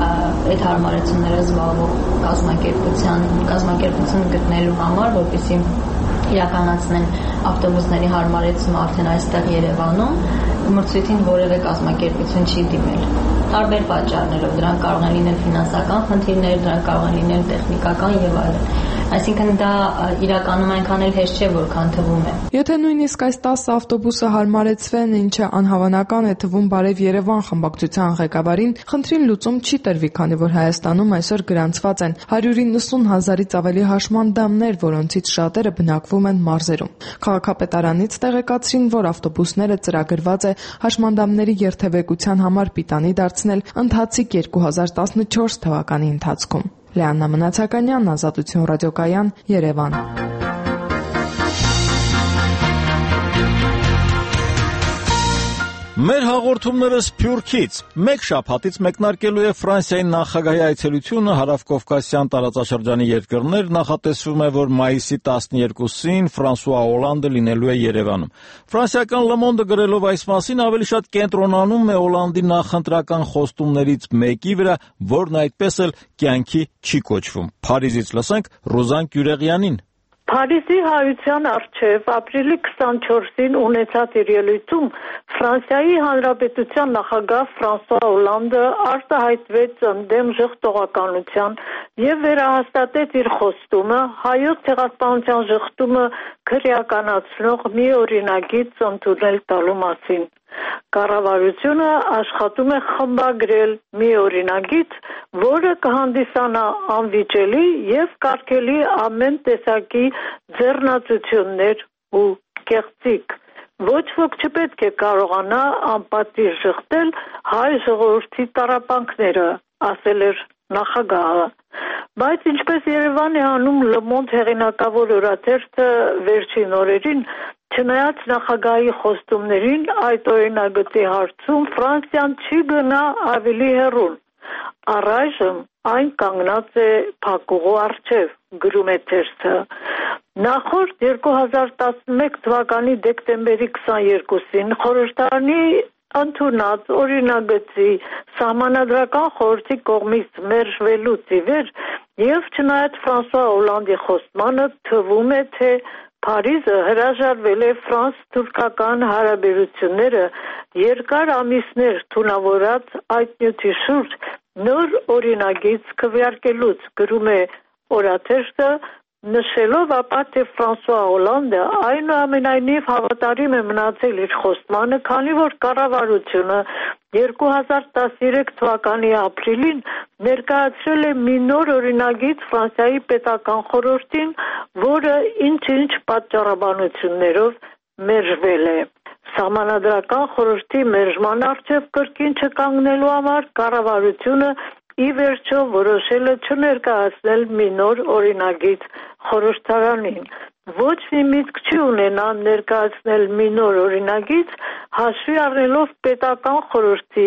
Speaker 10: այդ հարմարեցումները զբաղվող կազմակերպության կազմակերպություն գտնելու համար, որպեսզի իրականացնեն ավտոբուսների հարմարեցումը արդեն այստեղ Երևանում, մրցույթին որևէ կազմակերպություն չի դիմել։ Տարբեր պատճառներով, դրանք կարող են լինել ֆինանսական խնդիրներ, դրանք կարող են լինել տեխնիկական եւ այլն։ Այսինքն դա իրականում այնքան էլ հեշտ չէ, որքան թվում է։
Speaker 9: Եթե նույնիսկ այս տասը ավտոբուսը հարմարեցվեն, ինչը անհավանական է թվում Բարև Երևան խմբակցության ղեկավարին, խնդրին լուծում չի տրվի, քանի որ Հայաստանում այսօր գրանցված են հարյուր իննսուն հազարից ավելի հաշմանդամներ, որոնցից շատերը բնակվում են մարզերում։ Քաղաքապետարանից տեղեկացրին, որ ավտոբուսները ծրագրված է հաշմանդամների երթևեկության համար պիտանի դարձնել ընթացիկ երկու հազար տասնչորս թվականի ընթացքում։ Լեաննա Մնացականյան, Ազատություն ռադիոկայան, Երևան։
Speaker 1: Մեր հաղորդումները Սփյուռքից մեկ շաբաթից մեկնարկելու է Ֆրանսիայի նախագահի այցելությունը հարավկովկասյան տարածաշրջանի երկրներ, նախատեսվում է, որ մայիսի տասներկուսին Ֆրանսուଆ Օլանդը լինելու է Երևանում։ Ֆրանսիական Le Monde-ը գրելով այս մասին ավելի շատ կենտրոնանում է Օլանդի նախընտրական խոստումներից մեկի վրա, որն այդպես էլ կյանքի չի կոչվում։ Փարիզից լսենք Ռոզան Կյուրեղյանին։
Speaker 12: Փարիզի հայության առջև ապրիլի քսանչորսին ունեցած իր ելույթում Ֆրանսիայի Հանրապետության նախագահ Ֆրանսուଆ Օլանդը արտահայտվեց ընդդեմ ժխտողականության եւ վերահաստատեց իր խոստումը հայոց ցեղասպանության ժխտումը քրեականացնող մի օրինագիծ ընդունել տալու մասին։ Կառավարությունը աշխատում է խմբագրել մի օրինագիծ, որը կհանդիսանա անվիճելի եւ կարգելի ամեն տեսակի ձեռնացություններ ու կեղծիք։ Ոչ ոք չպետք է կարողանա անպատիժ ժխտել հայ ժողովրդի տառապանքները, ասել էր նախագահը։ Բայց ինչպես Երևան է անում Le Monde հեղինակավոր օրաթերթը վերջին օրերին, չնայած նախագահի խոստումներին, այդ օրինագծի հարցում Ֆրանսիան չի գնա ավելի հեռուն։ Առայժմ այն կանգնած է փակուղու առջև, գրում է թերթը։ Նախորդ երկու հազար տասնմեկ թվականի դեկտեմբերի քսաներկուսին խորհրդարանի ընդունած օրինագծի սահմանադրական խորհրդի կողմից մերժվելուց ի վեր եւ չնայած Ֆրանսուଆ Օլանդի խոստմանը թվում է, թե Փարիզը հրաժարվել է ֆրանս-թուրքական հարաբերությունները երկար ամիսներ թունավորած այդ նյութի շուրջ նոր օրինագիծ քվեարկելուց, գրում է օրաթերթը, նշելով ապա, թե Ֆրանսուଆ Օլանդը այնուամենայնիվ հավատարիմ է մնացել իր խոստմանը, քանի որ կառավարությունը երկու հազար տասներեք թվականի ապրիլին ներկայացրել է մի նոր օրինագիծ Ֆրանսիայի պետական խորհրդին, որը ինչ-ինչ պատճառաբանություններով մերժվել է։ Սահմանադրական խորհրդի մերժման առջև կրկին չկանգնելու համար կառավարությունը ի վերջո որոշել է չներկայացնել մի նոր օրինագիծ խորհրդարանին։ Ոչ մի միտք չի ունենա ներկայացնել մի նոր օրինագիծ, հաշվի առնելով պետական խորհրդի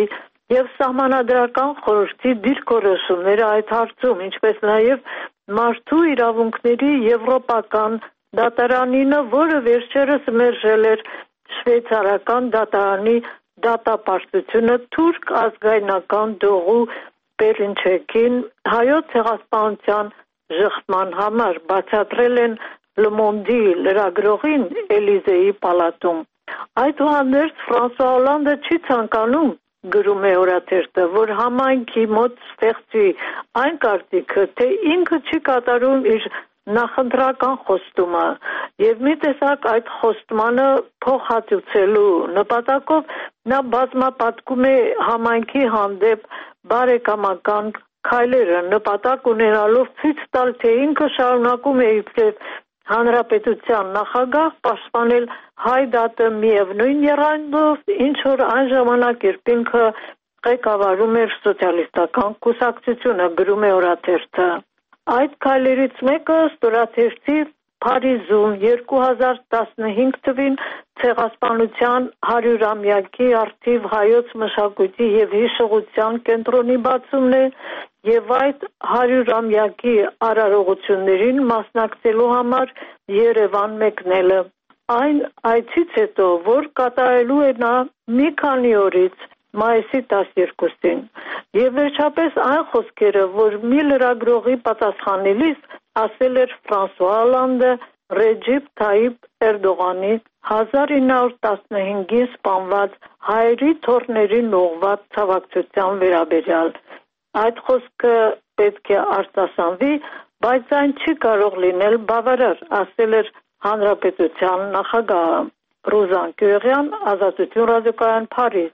Speaker 12: եւ Սահմանադրական խորհրդի դիրքորոշումները այդ հարցում, ինչպես նաեւ մարդու իրավունքների եվրոպական դատարանինը, որը վերջերս մերժել էր շվեյցարական դատարանի դատապարտությունը թուրք ազգայնական դողու Պերինչեկին հայոց ցեղասպանության ժխտման համար բացատրել են Le Monde-ի լրագրողին Էլիզեի պալատում։ Այդուհանդերձ Ֆրանսուଆ Օլանդը չի ցանկանում, գրում է օրաթերթը, որ համայնքի մոտ ստեղծվի այն կարծիքը, թե ինքը չի կատարում իր նախընտրական խոստումը եւ մի տեսակ այդ խոստմանը փոխհատուցելու նպատակով նա բազմապատկում է համայնքի հանդեպ բարեկամական քայլերը նպատակ ունենալով ցույց տալ, թե ինքը շարունակում է իբրև հանրապետության նախագահ պաշտպանել հայ դատը միևնույն եռանդով, ինչ որ այն ժամանակ երբ ինքը ղեկավարում էր սոցիալիստական կուսակցությունը, գրում է օրաթերթը։ Այդ քայլերից մեկը ստորաթերթի Փարիզում երկու հազար տասնհինգ թվին ցեղասպանության հարյուրամյակի առթիվ հայոց մշակույթի եւ հիշողության կենտրոնի բացումն է եւ այդ հարյուրամյակի արարողություններին մասնակցելու համար Երևան մեկնելը։ Այն այցից հետո, որ կատարելու է նա մի քանի օրից մայիսի տասներկուսին, եւ վերջապես այն խոսքերը, որ մի լրագրողի պատասխանելիս ասել էր Ֆրանսուଆ Օլանդը Ռեջիպ Թայիպ Էրդողանի հազար ինը հարյուր տասնհինգին սպանված հայերի թոռներին ուղղված ցավակցության վերաբերյալ։ Այդ խոսքը պետք է արտասանվի, բայց այն չի կարող լինել բավարար, ասել էր Հանրապետության նախագահը։ Ռուզան Գյուղյան, Ազատություն ռադիոկայան, Փարիզ։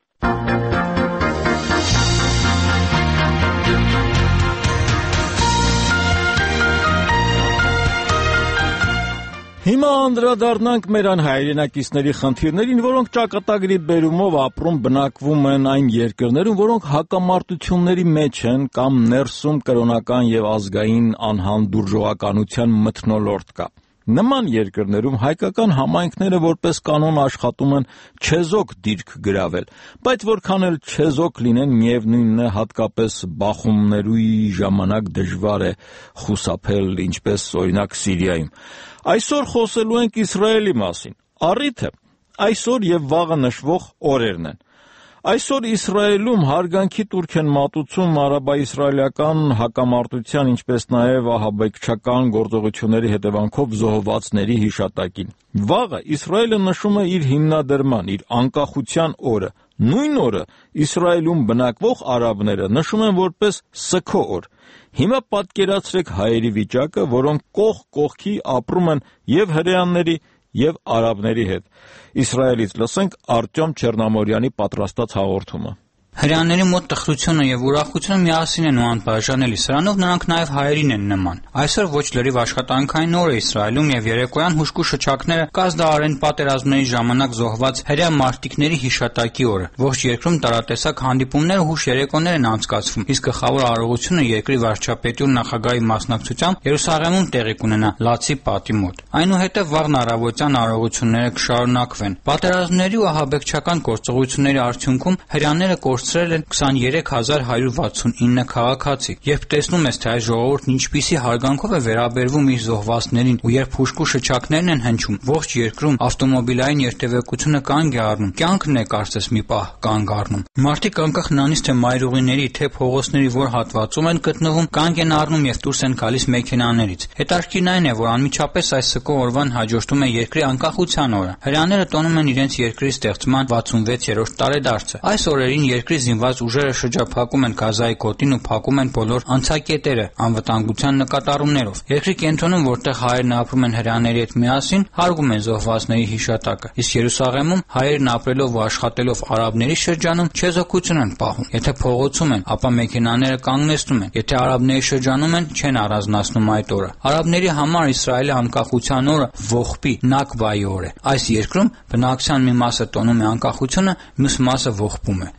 Speaker 1: Հիմա անդրադառնանք մեր անհայրենակիցների խնդիրներին, որոնք ճակատագրի բերումով ապրում բնակվում են այն երկրներում, որոնք հակամարտությունների մեջ են կամ ներսում կրոնական եւ ազգային անհանդուրժողականության մթնոլորտ կա։ Նման երկրներում հայկական համայնքները որպես կանոն աշխատում են չեզոք դիրք գրավել, բայց որքան էլ չեզոք լինեն, միևնույնն է հատկապես բախումներուի ժամանակ դժվար է խուսափել, ինչպես օրինակ Սիրիայում։ Այսօր խոսելու ենք Իսրայելի մասին։ Առիթը այսօր եւ վաղը նշվող օրերն են։ Այսօր Իսրայելում հարգանքի տուրք են մատուցում արաբա-իսրայելական հակամարտության, ինչպես նաև ահաբեկչական գործողությունների հետևանքով զոհվածների հիշատակին։ Վաղը Իսրայելը նշում է իր հիմնադրման, իր անկախության օրը։ Նույն օրը Իսրայելում բնակվող արաբները նշում են որպես սգո օր։ Հիմա պատկերացրեք հայերի վիճակը, որոնք կողք կողքի ապրում են եւ հրեաների եւ արաբների հետ։ Իսրայելից լսենք Արտյոմ Չեռնամորյանի պատրաստած հաղորդումը։
Speaker 13: Հրեաների մոտ տխրությունը եւ ուրախությունը միասին են ու անբաժանելի, սրանով նրանք նաեւ հայերին են նման։ Այսօր ոչ լրիվ աշխատանքային օր է Իսրայելում եւ երեկոյան հուշկու շչակները կազդարեն պատերազմների ժամանակ զոհված հրեա մարտիկների հիշատակի օրը։ Ողջ երկրում տարատեսակ հանդիպումներ ու հուշ երեկոներ են անցկացվում, իսկ գլխավոր արարողությունը երկրի վարչապետի ու նախագահի մասնակցությամբ Երուսաղեմում տեղի կունենա Լացի պատի մոտ։ Այնուհետև վաղն առավոտյան արարողությունները կշարունակվեն։ Պատերազմների ու ահաբեկչական գործողությունների արդյունքում հրեաները կորցրել են քսաներեք հազար հարյուր վաթսունինը քաղաքացի։ Երբ տեսնում ես, թե այս ժողովուրդն ինչպիսի հարգանքով է վերաբերվում իր զոհվածներին, ու երբ հուշկու շչակներն են հնչում, ողջ երկրում ավտոմոբիլային երթևեկությունը կանգ է առնում, կյանքն է կարծես մի պահ կանգ առնում։ Մարդիկ անկախ նրանից, թե մայրուղիների, թե փողոցների որ հատվածում են գտնվում, կանգ են առնում եւ դուրս են գալիս մեքենաներից։ Հետաքրքիրն այն է, որ անմիջապես այս սգո օրվան հաջորդում է երկրի անկախության օրը։ Հրեաները տոնում են իրենց երկրի ստեղծման վաթսունվեցերորդ տարեդարձը։ Այս օրերին երկրի զինված ուժերը շրջափակում են Գազայի գոտին ու փակում են բոլոր անցակետերը անվտանգության նկատառումներով։ Երկրի կենտրոնում, որտեղ հայերն ապրում են հրեաների հետ միասին, հարգում են զոհվածների հիշատակը։ Իսկ Երուսաղեմում հայերն ապրելով ու աշխատելով արաբների շրջանում չեզոքություն են պահում։ Եթե փողոցում են, ապա մեքենաները կանգնեցնում են։ Եթե արաբների շրջանում են, չեն առանձնացնում այդ օրը։ Արաբների համար Իսրայելի անկախության օրը ողբի Նաքբայի օր է։ Այս երկրում բնակչության մի մասը տոնում է անկախությունը, մյուս մասը ողբում է։ Զրուցենք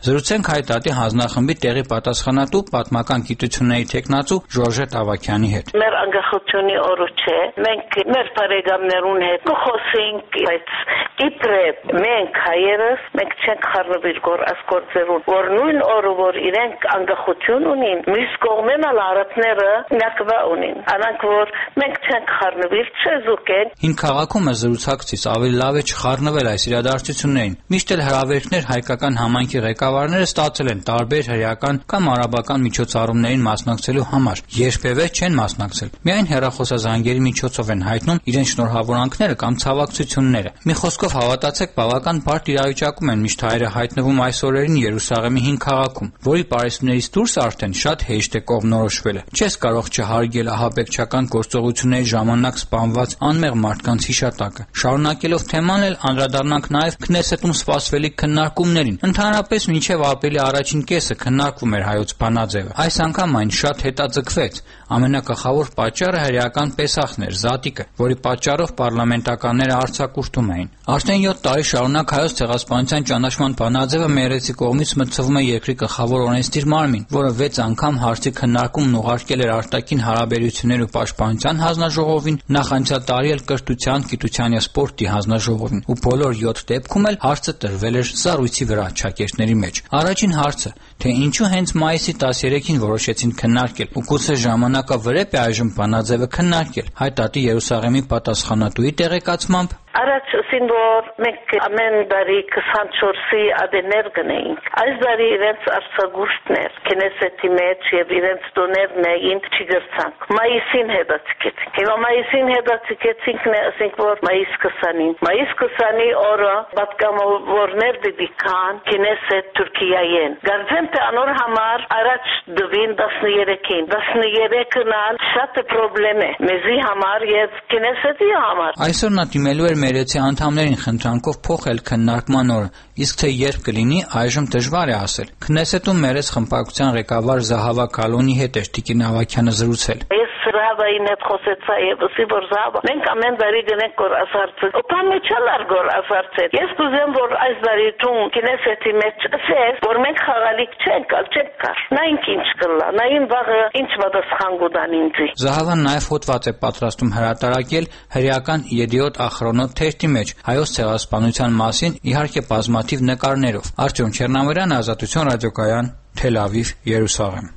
Speaker 13: Մենք հայտարարի հանձնախմբի տեղի պատասխանատու պատմական գիտությունների տեխնացու Ժորժետ Ավակյանի հետ։
Speaker 14: Մեր անկախությունի օրը չէ, մենք մեր բարեկամներուն հետ կխոսենք, բայց իբրև մենք հայերս մենք չենք խառնվել գոր ասկորձերուն, որ նույն օրը որ իրենք անկախություն ունին, մյուս կողմեն արարածները նկվա ունին, անանք որ մենք չենք խառնվել, չզուկեն։
Speaker 13: Հին քաղաքում զրուցակցից ավելի լավ է չխառնվել այս իրադարձություններին։ Միշտ էլ հրավերքներ հայկական համայնքի ղեկավարները ստացել են տարբեր հրեական կամ արաբական միջոցառումներին մասնակցելու համար, երբևէ չեն մասնակցել։ Միայն հեռախոսազանգերի միջոցով են հայտնում իրենց շնորհավորանքները կամ ցավակցությունները։ Մի խոսքով հավատացեք, բավական բարդ իրավիճակում են միշտ հայերը հայտնվում այս օրերին Երուսաղեմի հին քաղաքում, որի պարիսպներից դուրս արդեն շատ հեշտ է կողմնորոշվելը։ Չես կարող չհարգել ահաբեկչական գործողությունների ժամանակ սպանված անմեղ մարդկանց հիշատակը։ Շարունակելով թեման էլ անդրադառնանք նաև Քնեսետում սպասվելիք քննարկումներին։ Ընդհանրապես մինչև ապրիլի առաջին կեսը քննարկվում էր հայոց բանաձևը։ Այս անգամ այն շատ հետաձգվեց։ Ամենակախավոր պատճառը հրեական Պեսախն էր, Զատիկը, որի պատճառով պարլամենտականները արձակուրդում էին։ Արդեն յոթ տարի շարունակ հայոց ցեղասպանության ճանաչման բանաձևը Մերեցի կողմից մտցվում է երկրի գլխավոր օրենսդիր մարմին, որը վեց անգամ հարցի քննարկումն ուղարկել էր արտաքին հարաբերություններ ու պաշտպանության հանձնաժողովին, նախ անցյալ տարի էլ կրթության, գիտության և սպորտի հանձնաժողովին, ու բոլոր յոթ դեպքում էլ հարցը տրվել էր զառույցի վրա չակերտների մեջ։ Առաջին հարցը, թե ինչու հենց մայիսի տասներեքին որոշեցին քննարկել, ու գուցե ժամանակը վրեպ է այժմ բանաձևը քննարկել, հայտարարի Երուսաղեմի պատասխանատուի տեղեկացմամբ։
Speaker 14: Առաջ ասին որ մենք ամեն տարի քսանչորսի ադեներ գնեինք։ Այս տարի իրենց արձագուրտներ Քնեսետի մեջ եւ իրենց տոներն էին չգրցանք։ Մայիսին հետացկեցինք։ Եվ մայիսին հետացկեցինք ասենք որ մայիս քսանին։ Մայիս քսանի օրը պատգամավորներ դիդիկան Քնեսետ Թուրքիայեն։ Գարձեմ թե անոր համար առաջ դվին տասներեքին։ տասներեքն ալ շատ պրոբլեմ է մեզի համար եւ Քնեսետի համար։
Speaker 13: Այսօր նա դիմելու էր Մերեցի անդամներին խնդրանքով փոխել քննարկման օրը, իսկ թե երբ կլինի, այժմ դժվար է ասել։ Քնեսետում Մերես խմբակցության ղեկավար Զահավա Կալոնի հետ էր Տիկին Ավակյանը զրուցել։
Speaker 14: Զահավային հետ խոսեցա եւ ասի որ Զահավա մենք ամեն տարի գնենք որ ասարցը օտամը չլար գոր ասարցը ես կուզեմ որ այս տարի տուն Քնեսետի մեջ ասես որ մենք խաղալիք չենք ալ չենք կար նա ինչ կլա նա ին վաղը ինչ պատասխան կուտան ինձի։
Speaker 13: Զահավան նաեւ հոդված է պատրաստում հրատարակել հրեական Եդիոտ Ախրոնոտ թերթի մեջ հայոց ցեղասպանության մասին, իհարկե բազմաթիվ նկարներով։ Արտյոմ Չեռնամիրյան, Ազատություն ռադիոկայան, Թել Ավիվ, Երուսաղեմ։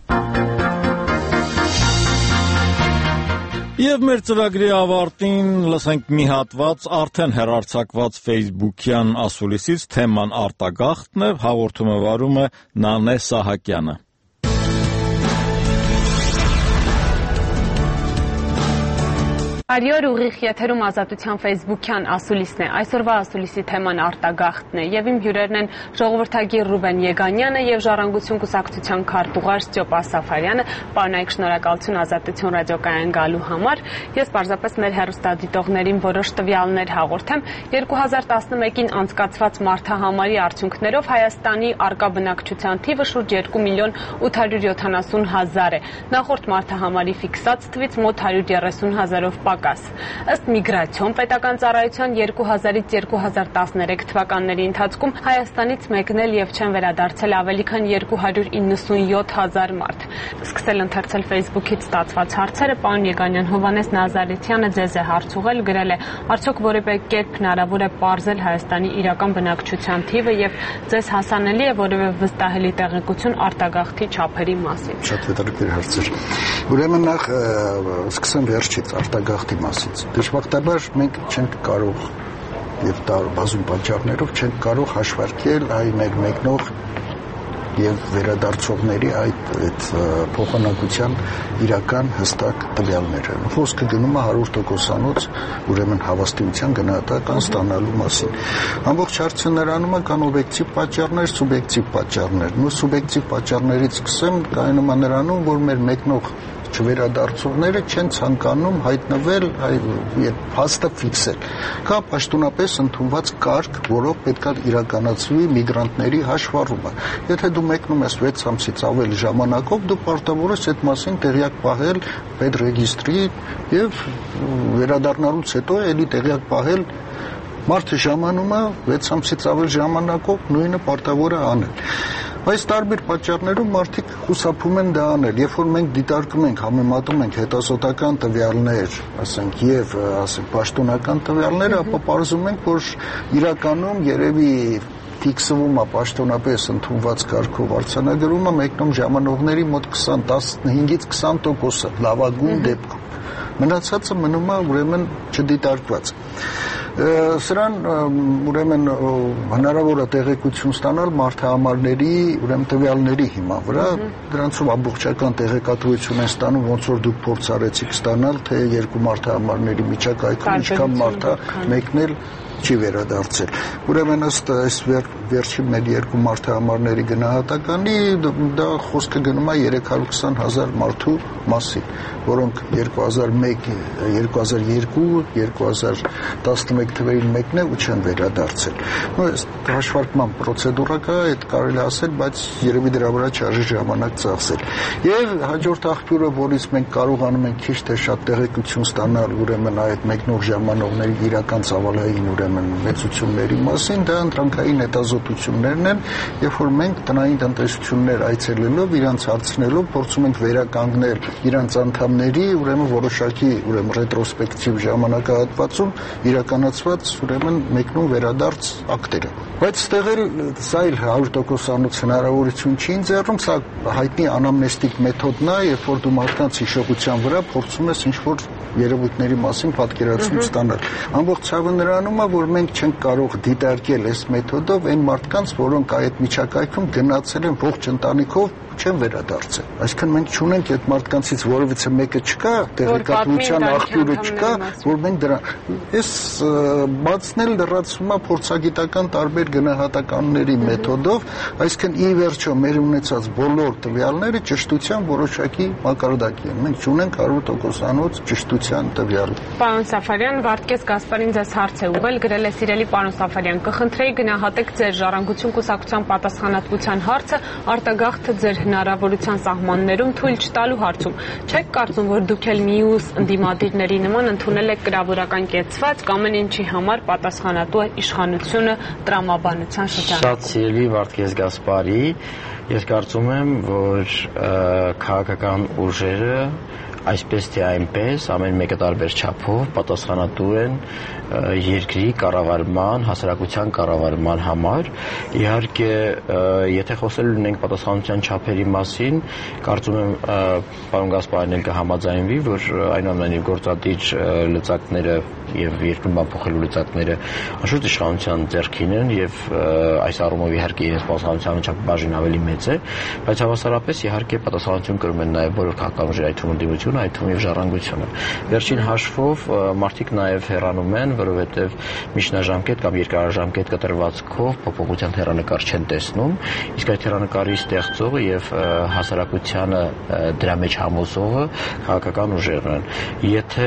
Speaker 1: Եվ մեր ծրագրի ավարտին լսենք մի հատված արդեն հեռարձակված Facebook-յան ասուլիսից, թեման արտագաղթն է, հաղորդումը վարում է Նանե Սահակյանը։
Speaker 15: Արիոր ուղիղ եթերում Ազատության Facebook-յան ասուլիսն է։ Այսօրվա ասուլիսի թեման արտագաղթն է եւ իմ հյուրերն են ժողովրդագիր Ռուբեն Եգանյանը եւ Ժառանգություն կուսակցության քարտուղար Ստյոպ Ասաֆարյանը։ Պարոնայք, շնորհակալություն Ազատություն ռադիոկայան գալու համար։ Ես պարզապես մեր հեռուստադիտողներին որոշ տվյալներ հաղորդեմ։ երկու հազար տասնմեկին անցկացված մարդահամարի արդյունքներով Հայաստանի արկա բնակչության թիվը շուրջ երկու միլիոն ութ հարյուր յոթանասուն հազար է։ Նախորդ մարդահամարի ֆիքսած թվից մոտ հարյուր երեսուն հազարով Ըստ Միգրացիոն պետական ծառայության երկու հազարից երկու հազար տասներեք թվականների ընթացքում Հայաստանից մեկնել եւ չեն վերադարձել ավելի քան երկու հարյուր իննսունյոթ հազար մարդ։ Սկսել ընթերցել Facebook-ից ստացված հարցերը, պարոն Եգանյան, Հովանես Նազարեթյանը ձեզ է հարց ուղղել, գրել է. արդյոք որևէ կերպ հնարավոր է պարզել Հայաստանի իրական բնակչության թիվը եւ ձեզ հասանելի է որևէ վստահելի տեղեկություն արտագաղթի չափերի մասին։
Speaker 16: Շատ հետաքրքիր հարց էր։ Ուրեմն նախ սկսեմ վերջից արտագաղթի մասից։ Դժբախտաբար մենք չենք կարող եւ դա բազում պատճառներով չենք կարող հաշվարկել այ մեր մեկնող եւ վերադարձողների այդ այդ փոխանակության իրական հստակ տվյալները։ Խոսքը գնում է հարյուր տոկոսանոց ուրեմն հավաստիության գնահատական ստանալու մասին։ Ամբողջ հարցը նրանում է կան օբյեկտիվ պատճառներ, սուբյեկտիվ պատճառներ։ Նույն սուբյեկտիվ պատճառներից սկսեմ, կայանում է նրանում, որ մեր մեկնող չվերադարձողները չեն ցանկանում հայտնվել այդ փաստը ֆիքսել։ Կա պաշտոնապես ընդունված կարգ, որով պետք է իրականացվի միգրանտների հաշվառումը։ Եթե դու մեկնում ես վեց ամսից ավել ժամանակով, դու պարտավոր ես այդ մասին տեղյակ պահել պետրեգիստրի եւ վերադառնալուց հետո էլի տեղյակ պահել մարդը ժամանումը վեց ամսից ավել ժամանակով նույնը պարտավոր է անել։ Այս տարբեր պատճառներով մարդիկ խուսափում են դա անել։ Երբ որ մենք դիտարկում ենք, համեմատում ենք հետազոտական տվյալներ, ասենք, եւ ասենք պաշտոնական տվյալներ, ապա պարզում ենք, որ իրականում երևի ֆիքսվում է պաշտոնապես ընդունված կարգով արձանագրումը մեկնում ժամանողների մոտ քսան տասնհինգից քսան տոկոսը լավագույն դեպքում։ Մնացածը մնում է ուրեմն չդիտարկված։ Սրան ուրեմն հնարավոր է տեղեկություն ստանալ մարդահամարների ուրեմն տվյալների հիման վրա, դրանցով ամբողջական տեղեկատվություն են ստանում, ոնց որ դուք փորձ արեցիք ստանալ, թե երկու մարդահամարների միջակայքում ինչքան մարդ է մեկնել չի վերադարձել։ Ուրեմն ըստ այս վեր, վերջի մեր երկու մարդահամարների գնահատականի դա խոսքը գնում է երեք հարյուր քսան հազար մարդու մասին, որոնք երկու հազար մեկ, երկու հազար երկու, երկու հազար տասնմեկ թվերին մեկն է ու չեն վերադարձել։ Նո այս հաշվարկման պրոցեդուրա կա, այդ կարելի ասել, բայց երևի դրա վրա չարժի ժամանակ ծախսել։ Եվ հաջորդ աղբյուրը, որից մենք կարողանում ենք քիչ թե շատ տեղեկություն ստանալ ուրեմն այդ մեկնող ժամանողների իրական ծավալային ուրեմն մեծությունների մասին, դա ընտրանքային հետազոտություններն են, երբ որ մենք տնային տնտեսություններ այցելելով, իրանց հարցնելով, փորձում ենք վերականգնել իրանց անդամների, ուրեմն որոշակի ուրեմն ռետրոսպեկտիվ ժամանակահատվածում իրականացված ուրեմն մեկնում վերադարձ ակտերը։ Բայց ստեղ էլ սա էլ հարյուր տոկոսանոց հնարավորություն չի ընձեռում, սա հայտնի անամնեստիկ մեթոդն է, երբ որ դու մարդկանց հիշողության վրա փորձում ես ինչ-որ երևույթների մասին պատկերացում ստանալ։ Ամբողջ ցավը նրանում է, որ մենք չենք կարող դիտարկել այս մեթոդով այն մարդկանց, որոնք այդ միջակայքում գնացել են ողջ ընտանիքով չեն վերադարձել։ Այսինքն մենք չունենք այդ մարդկանցից որևիցե մեկը չկա, տեղեկատվության աղբյուրը չկա, որ մենք դրա այս բացնել լրացվում է փորձագիտական տարբեր գնահատականների մեթոդով, այսինքն ի վերջո մեր ունեցած բոլոր տվյալները ճշտության որոշակի մակարդակի են։ Մենք չունենք հարյուր տոկոսանոց ճշտության տվյալ։
Speaker 15: Պարոն Սաֆարյան, Վարդգես Գասպարին ձեզ հարց է ուղղել, գրել է սիրելի պարոն Սաֆարյան, կխնդրեի գնահատեք ձեր ժառանգություն կուսակցության պատասխանատվության հարցը, արտագաղթը ձեր հնարավորության սահմաններում թույլ չտալու հարցում։ Չեք կարծում, որ դուք էլ մյուս ընդդիմադիրների նման ընդունել եք կրավորական կեցված կամ ամեն ինչի համար պատասխանատու իշխանությունը տրամաբանության շրջանում։
Speaker 17: Շատ սիրելի Վարդգես Գասպարի, ես կարծում եմ, որ քաղաքական ուժերը այսպես թե այնպես ամեն մեկը տարբեր չափով պատասխանատու են երկրի կառավարման, հասարակության կառավարման համար։ Իհարկե, եթե խոսել ունենք պատասխանատվության չափերի մասին, կարծում եմ պարոն Գասպարյանն էլ կհամաձայնվի, որ այնուամենայնիվ գործադիր լծակները եւ երկրում բախելու լծակները անշուշտ իշխանության ձեռքին են եւ այս առումով իհարկե իրենց պատասխանատվության չափը բաժին ավելի մեծ է, բայց հավասարապես իհարկե պատասխանատվություն կրում են նաեւ բոլոր քաղաքական ուժերը, այդ թվում ընդդիմությունը, այդ թվում եւ ժառանգությունը։ Վերջին հաշվով մարդիկ նաեւ հեռանում են, որովհետեւ միջնաժամկետ կամ երկարաժամկետ կտրվածքով փոփոխության հեռանկար չեն տեսնում, իսկ այդ հեռանկարի ստեղծողը եւ հասարակությանը դրա մեջ համոզողը քաղաքական ուժերն են։ Եթե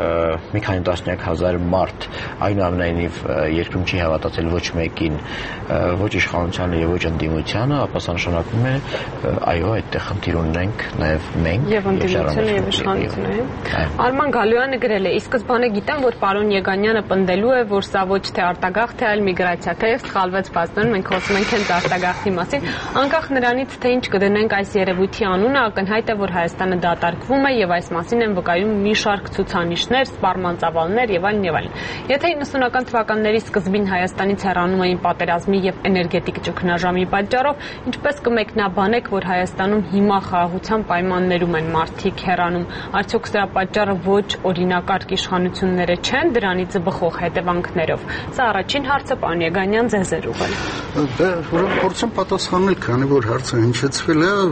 Speaker 17: մի քանի տասնյակ հազար մարդ այնուամենայնիվ երկրում չի հավատացել ոչ մեկին, ոչ իշխանությանը եւ ոչ ընդդիմությանը, ապա սա նշանակում է այո, այդտեղ խնդիր ունենք նաեւ մենք
Speaker 15: եւ ընդդիմությունը եւ իշխանությունը։ Արման Գալոյանը գրել է. «Ի սկզբանե գիտեմ, որ պարոն Եգանյանը պնդելու է, որ սա ոչ թե արտագաղթ է, այլ միգրացիա, թեև սխալվեց բացներում, մենք խոսում ենք հենց արտագաղթի մասին, անկախ նրանից, թե ինչ կդնենք այս երևույթի անունը, ակնհայտ է, որ Հայաստանը դատարկվում է եւ այս մասին են վկայում մի շարք ցուցանիշներ, սպառման ծավալներ եւ այլն եւ այլն։ Եթե իննսունական թվականների սկզբին Հայաստանից հեռանում էին պատերազմի եւ էներգետիկ ճգնաժամի պատճառով, ինչպես կմեկնաբանեք, որ Հայաստանում հիմա խաղաղության պայմաններում են մարդիկ հեռանում, արդյոք սրա պատճառը ոչ օրինակարգ իշխանությունները չեն, դրանից բխող հետևանքներով։ Սա առաջին հարցը, պարոն Եգանյան, ձեզ էր ուղղել։
Speaker 16: Դա փորձեմ պատասխանել, քանի որ հարցը հնչեցվել է,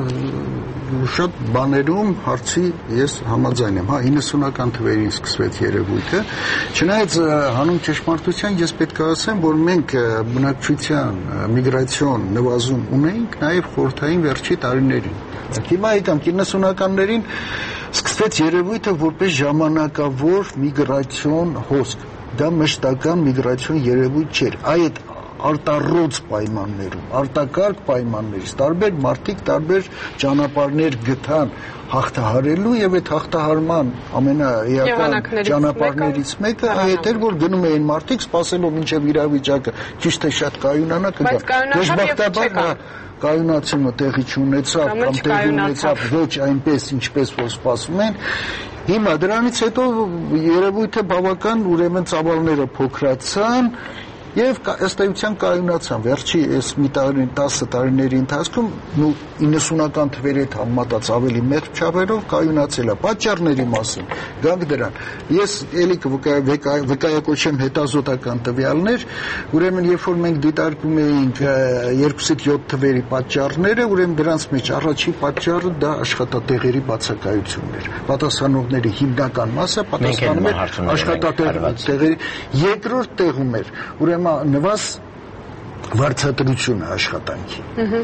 Speaker 16: շատ բաներում հարցի ես համաձայն եմ։ Հա, իննսունական թվերին սկսվեց երևույթը։ Չնայած հանուն ճշմարտության ես պետք է ասեմ, որ մենք բնակչության միգրացիոն նվազում ունենք նաև խորհրդային վերջի տարիներին։ Հիմա եկանք իննսունականներին սկսվեց երևույթը որպես ժամանակավոր միգրացիոն հոսք։ Դա մշտական միգրացիոն երևույթ չէր։ Այդ արտառոց պայմաններում, արտակարգ պայմաններից տարբեր մարդիկ տարբեր ճանապարհներ գտան հաղթահարելու եւ այդ հաղթահարման ամենաեական ճանապարհներից մեկը այդ էր, որ գնում էին մարդիկ սпасելով մինչեւ իրավիճակը քիչ թե շատ կայունանա կգա։ Դժբախտաբար կայունացումը տեղի չունեցավ կամ տեղի ունեցավ ոչ այնպես ինչպես որ սպասում են։ Հիմա դրանից հետո երևույթը բավական ուրեմն ծավալները փոքրացան եւ ըստ էության կայունացան վերջի այս մի տարի տասը տարիների ընթացքում ու իննսունական թվերի հետ համեմատած ավելի մեծ չափերով կայունացել է պատճառների մասին գանք դրան ես ելի կվկայակոչեմ հետազոտական տվյալներ ուրեմն երբ որ մենք դիտարկում էինք երկուսից յոթ թվերի պատճառները ուրեմն դրանց մեջ առաջին պատճառը դա աշխատատեղերի բացակայությունն էր պատասխանողների հիմնական մասը պատասխանում էր աշխատատեղերի երկրորդ տեղում էր ուրեմն նվազ վարձատրությունը աշխատանքի։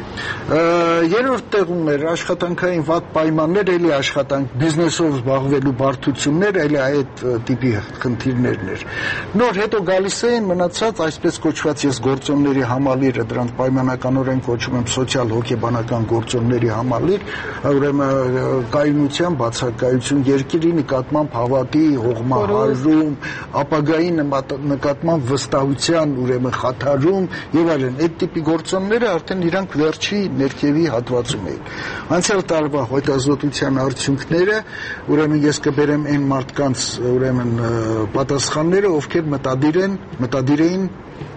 Speaker 16: Երրորդ տեղում էր աշխատանքային վատ պայմաններ, էլի աշխատանք բիզնեսով զբաղվելու բարդություններ, էլի այդ տիպի խնդիրներն էր։ Նոր հետո գալիս էին մնացած այսպես կոչված ես գործոնների համալիրը, դրանց պայմանականորեն կոչում եմ սոցիալ հոգեբանական գործոնների համալիր, ուրեմն կայունության բացակայություն, երկրի նկատմամբ հավատի հողմահարում, ապագայի նկատմամբ վստահության ուրեմն խաթարում եւ այդ տիպի գործոնները արդեն իրանք վերջի ներքևի հատվածում էին։ Անցյալ տարվա հետազոտության արդյունքները, ուրեմն ես կբերեմ այն մարդկանց, ուրեմն պատասխանները, ովքեր մտադիր են, մտադիր էին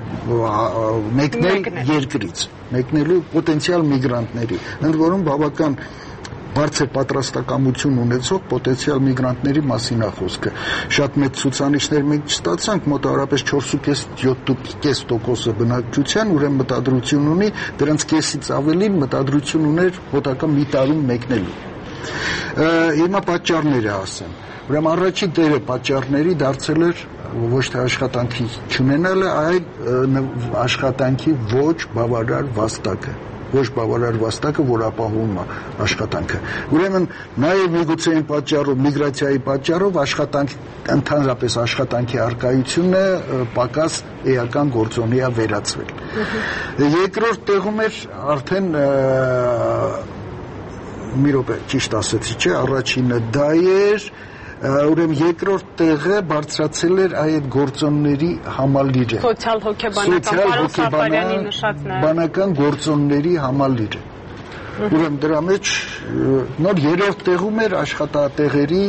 Speaker 16: մեկնել երկրից, մեկնելու պոտենցիալ միգրանտների, ընդ որում բավական բարձր պատրաստակամություն ունեցող պոտենցիալ միգրանտների մասին է խոսքը։ Շատ մեծ ցուցանիշներ մենք չստացանք, մոտավորապես չորս յոթ տոկոսը բնակչության ուրեմն մտադրություն ունի, դրանց կեսից ավելին մտադրություն ուներ մոտակա մի տարում մեկնելու։ Հիմա պատճառները ասեմ։ Ուրեմն առաջին դերը պատճառների դարձել էր ոչ թե աշխատանքի չունենալը, այլ աշխատանքի ոչ բավարար վաստակը։ Ոչ բավարար վաստակը, որ ապահովում է աշխատանքը։ Ուրեմն նաև միգուցե այն պատճառով, միգրացիայի պատճառով աշխատանք ընդհանրապես աշխատանքի արկայությունը պակաս էական գործոնի է վերածվել։ Երկրորդ տեղում էր արդեն մի րոպե ճիշտ ասեցի, չէ, առաջինը դա էր ուրեմն երկրորդ տեղը բարձրացել էր այդ գործոնների համալիրը
Speaker 15: սոցիալ հոգեբանական պարոն Սաֆարյանի նշած բանական
Speaker 16: գործոնների համալիրը ուրեմն դրա մեջ նոր երրորդ տեղում էր աշխատատեղերի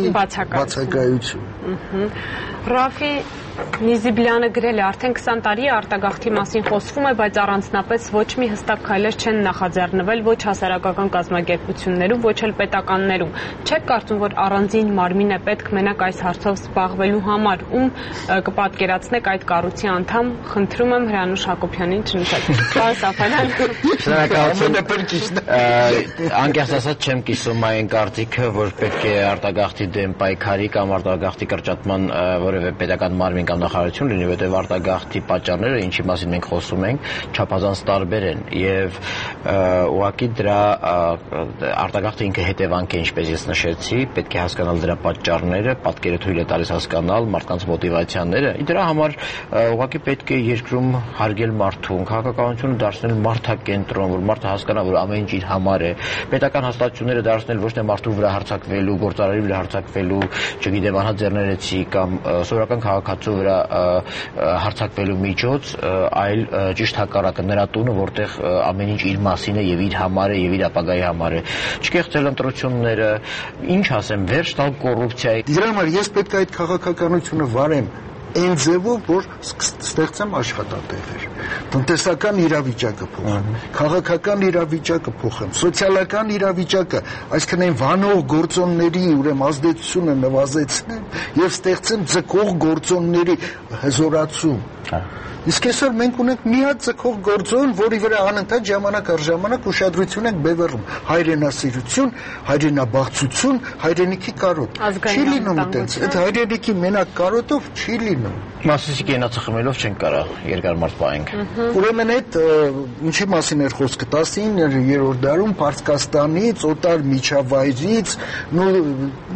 Speaker 16: բացակայություն
Speaker 15: Ռաֆի Նիզիբլյանը գրել է արդեն քսան տարի է արտագաղթի մասին խոսվում է, բայց առանձնապես ոչ մի հստակ քայլեր չեն նախաձեռնվել ոչ հասարակական կազմակերպություններում, ոչ էլ պետականներում։ Չեք կարծում, որ առանձին մարմին է պետք մենակ այս հարցով զբաղվելու համար, ում կպատկերացնեք այդ կառույցի անդամ, խնդրում եմ Հրանուշ Հակոբյանին չնշել։ Պարոն Սաֆարյան։
Speaker 17: Շնորհակալություն։ Անկեղծ ասած չեմ կիսում այն կարծիքը, որ պետք է արտագաղթի դեմ պայքարի կամ արտագաղթի կրճատման որևէ պետական մարմին կամ նախարարություն լինի, որտեղ արտագաղթի պատճառները, ինչի մասին մենք խոսում ենք, չափազանց տարբեր են եւ ուղղակի դրա արտագաղթը ինքը հետևանք է, ինչպես ես նշեցի, պետք է հասկանալ դրա պատճառները, պատկերը թույլ է տալիս հասկանալ մարդկանց մոտիվացիաները։ Դրա համար ուղղակի պետք է երկրում հարգել մարդուն, քաղաքականությունը դարձնել մարդակենտրոն, որ մարդը հասկանա, որ ամեն ինչ իր համար է։ Պետական հաստատությունները դարձնել ոչ թե մարդու վրա հարձակվելու, գործարարի վրա հարձակվելու, չգիտեմ, անհաձեռներեցի կամ սովորական քաղաքացու վրա հարձակվելու միջոց, այլ ճիշտ հակառակը նրա տունը, որտեղ ամեն ինչ իր մասին է եւ իր համար է եւ իր ապագայի համար է։ Չկեղծել ընտրությունները, ինչ ասեմ, վերջ տալ կոռուպցիայի։
Speaker 16: Դրա համար ես պետք է այդ քաղաքականությունը վարեմ այն ձևով, որ ստեղծեմ աշխատատեղեր, տնտեսական իրավիճակը փոխեմ, քաղաքական իրավիճակը փոխեմ, սոցիալական իրավիճակը, այսինքն այն վանող գործոնների ուրեմն ազդեցությունը նվազեցնեմ եւ ստեղծեմ ձգող գործոնների հզորացում։ Իսկ այսօր մենք ունենք մի հատ ձգող գործոն, որի վրա անընդհատ ժամանակ առ ժամանակ ուշադրություն ենք բևեռում, հայրենասիրություն, հայրենաբաղծություն, հայրենիքի կարոտ։ Չի լինում այդպես, այդ հայրենիքի մենակ կարոտով չի լինում։
Speaker 17: Մասիսի կենացը խմելով չեն կարող երկար մարդ պահենք։
Speaker 16: Ուրեմն այդ ինչի մասին էր խոսքը տասնիններորդ դարում Պարսկաստանից, օտար միջավայրից,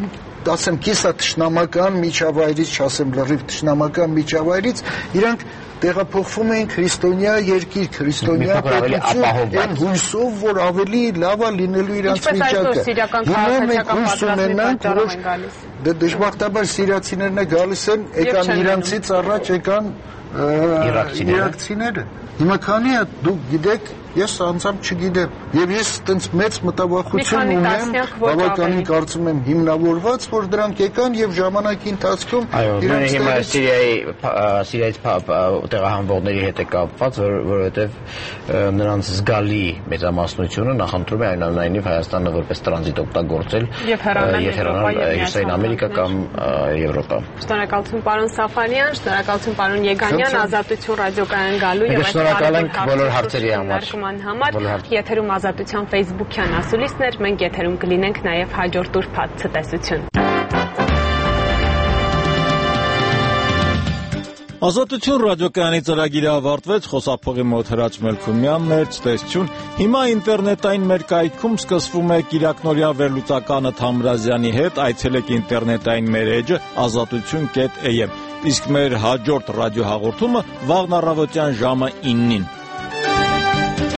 Speaker 16: ասեմ կիսաթշնամական միջավայրից, չասեմ լրիվ թշնամական միջավայրից, իրանք տեղափոխվում էին քրիստոնյա երկիր, քրիստոնյա պետություն, այն հույսով, որ ավելի լավ է լինելու իրանց վիճակը։ Հիմա մենք հույս ունենանք, որ դժբախտաբար սիրիացիներն է գալիս են, եկան իրանցից առաջ եկան իրաքցիները։ Հիմա քանի է դուք գիտեք, ես անձամբ չգիտեմ, եւ ես այտենց մեծ մտավախություն ունեմ, բավականին կարծում եմ հիմնավորված, որ դրանք եկան եւ ժամանակի ընթացքում
Speaker 17: իրանք հիմա Սիրիայի Սիրիայից տեղահանվողների հետ է կապված, որովհետեւ նրանց զգալի մեծամասնությունը նախընտրում է այնուամենայնիվ Հայաստանը որպես տրանզիտ օգտագործել եւ հեռանալ Հյուսիսային Ամերիկա կամ Եվրոպա։
Speaker 15: Շնորհակալություն պարոն Սաֆարյան, շնորհակալություն պարոն Եգանյան, Ազատություն ռադիոկայան գալու եւ
Speaker 17: շնորհակալ ենք բոլոր հարցերի համար։
Speaker 15: Համար եթերում Ազատության Facebook-յան ասուլիսներ, մենք եթերում կլինենք նաև հաջորդ ուրբաթ ցտեսություն։
Speaker 1: Ազատություն ռադիոկայանի ծրագիրը ավարտվեց, խոսափողի մոտ Հրաչ Մելքումյանն էր, ցտեսություն։ Հիմա ինտերնետային մեր կայքում սկսվում է Կիրակնորյա վերլուծականը Թամրազյանի հետ, այցելեք ինտերնետային մեր էջը ազատություն կետ է եմ, իսկ մեր հաջորդ ռադիոհաղորդումը վաղն առավոտյան ժամը իննին։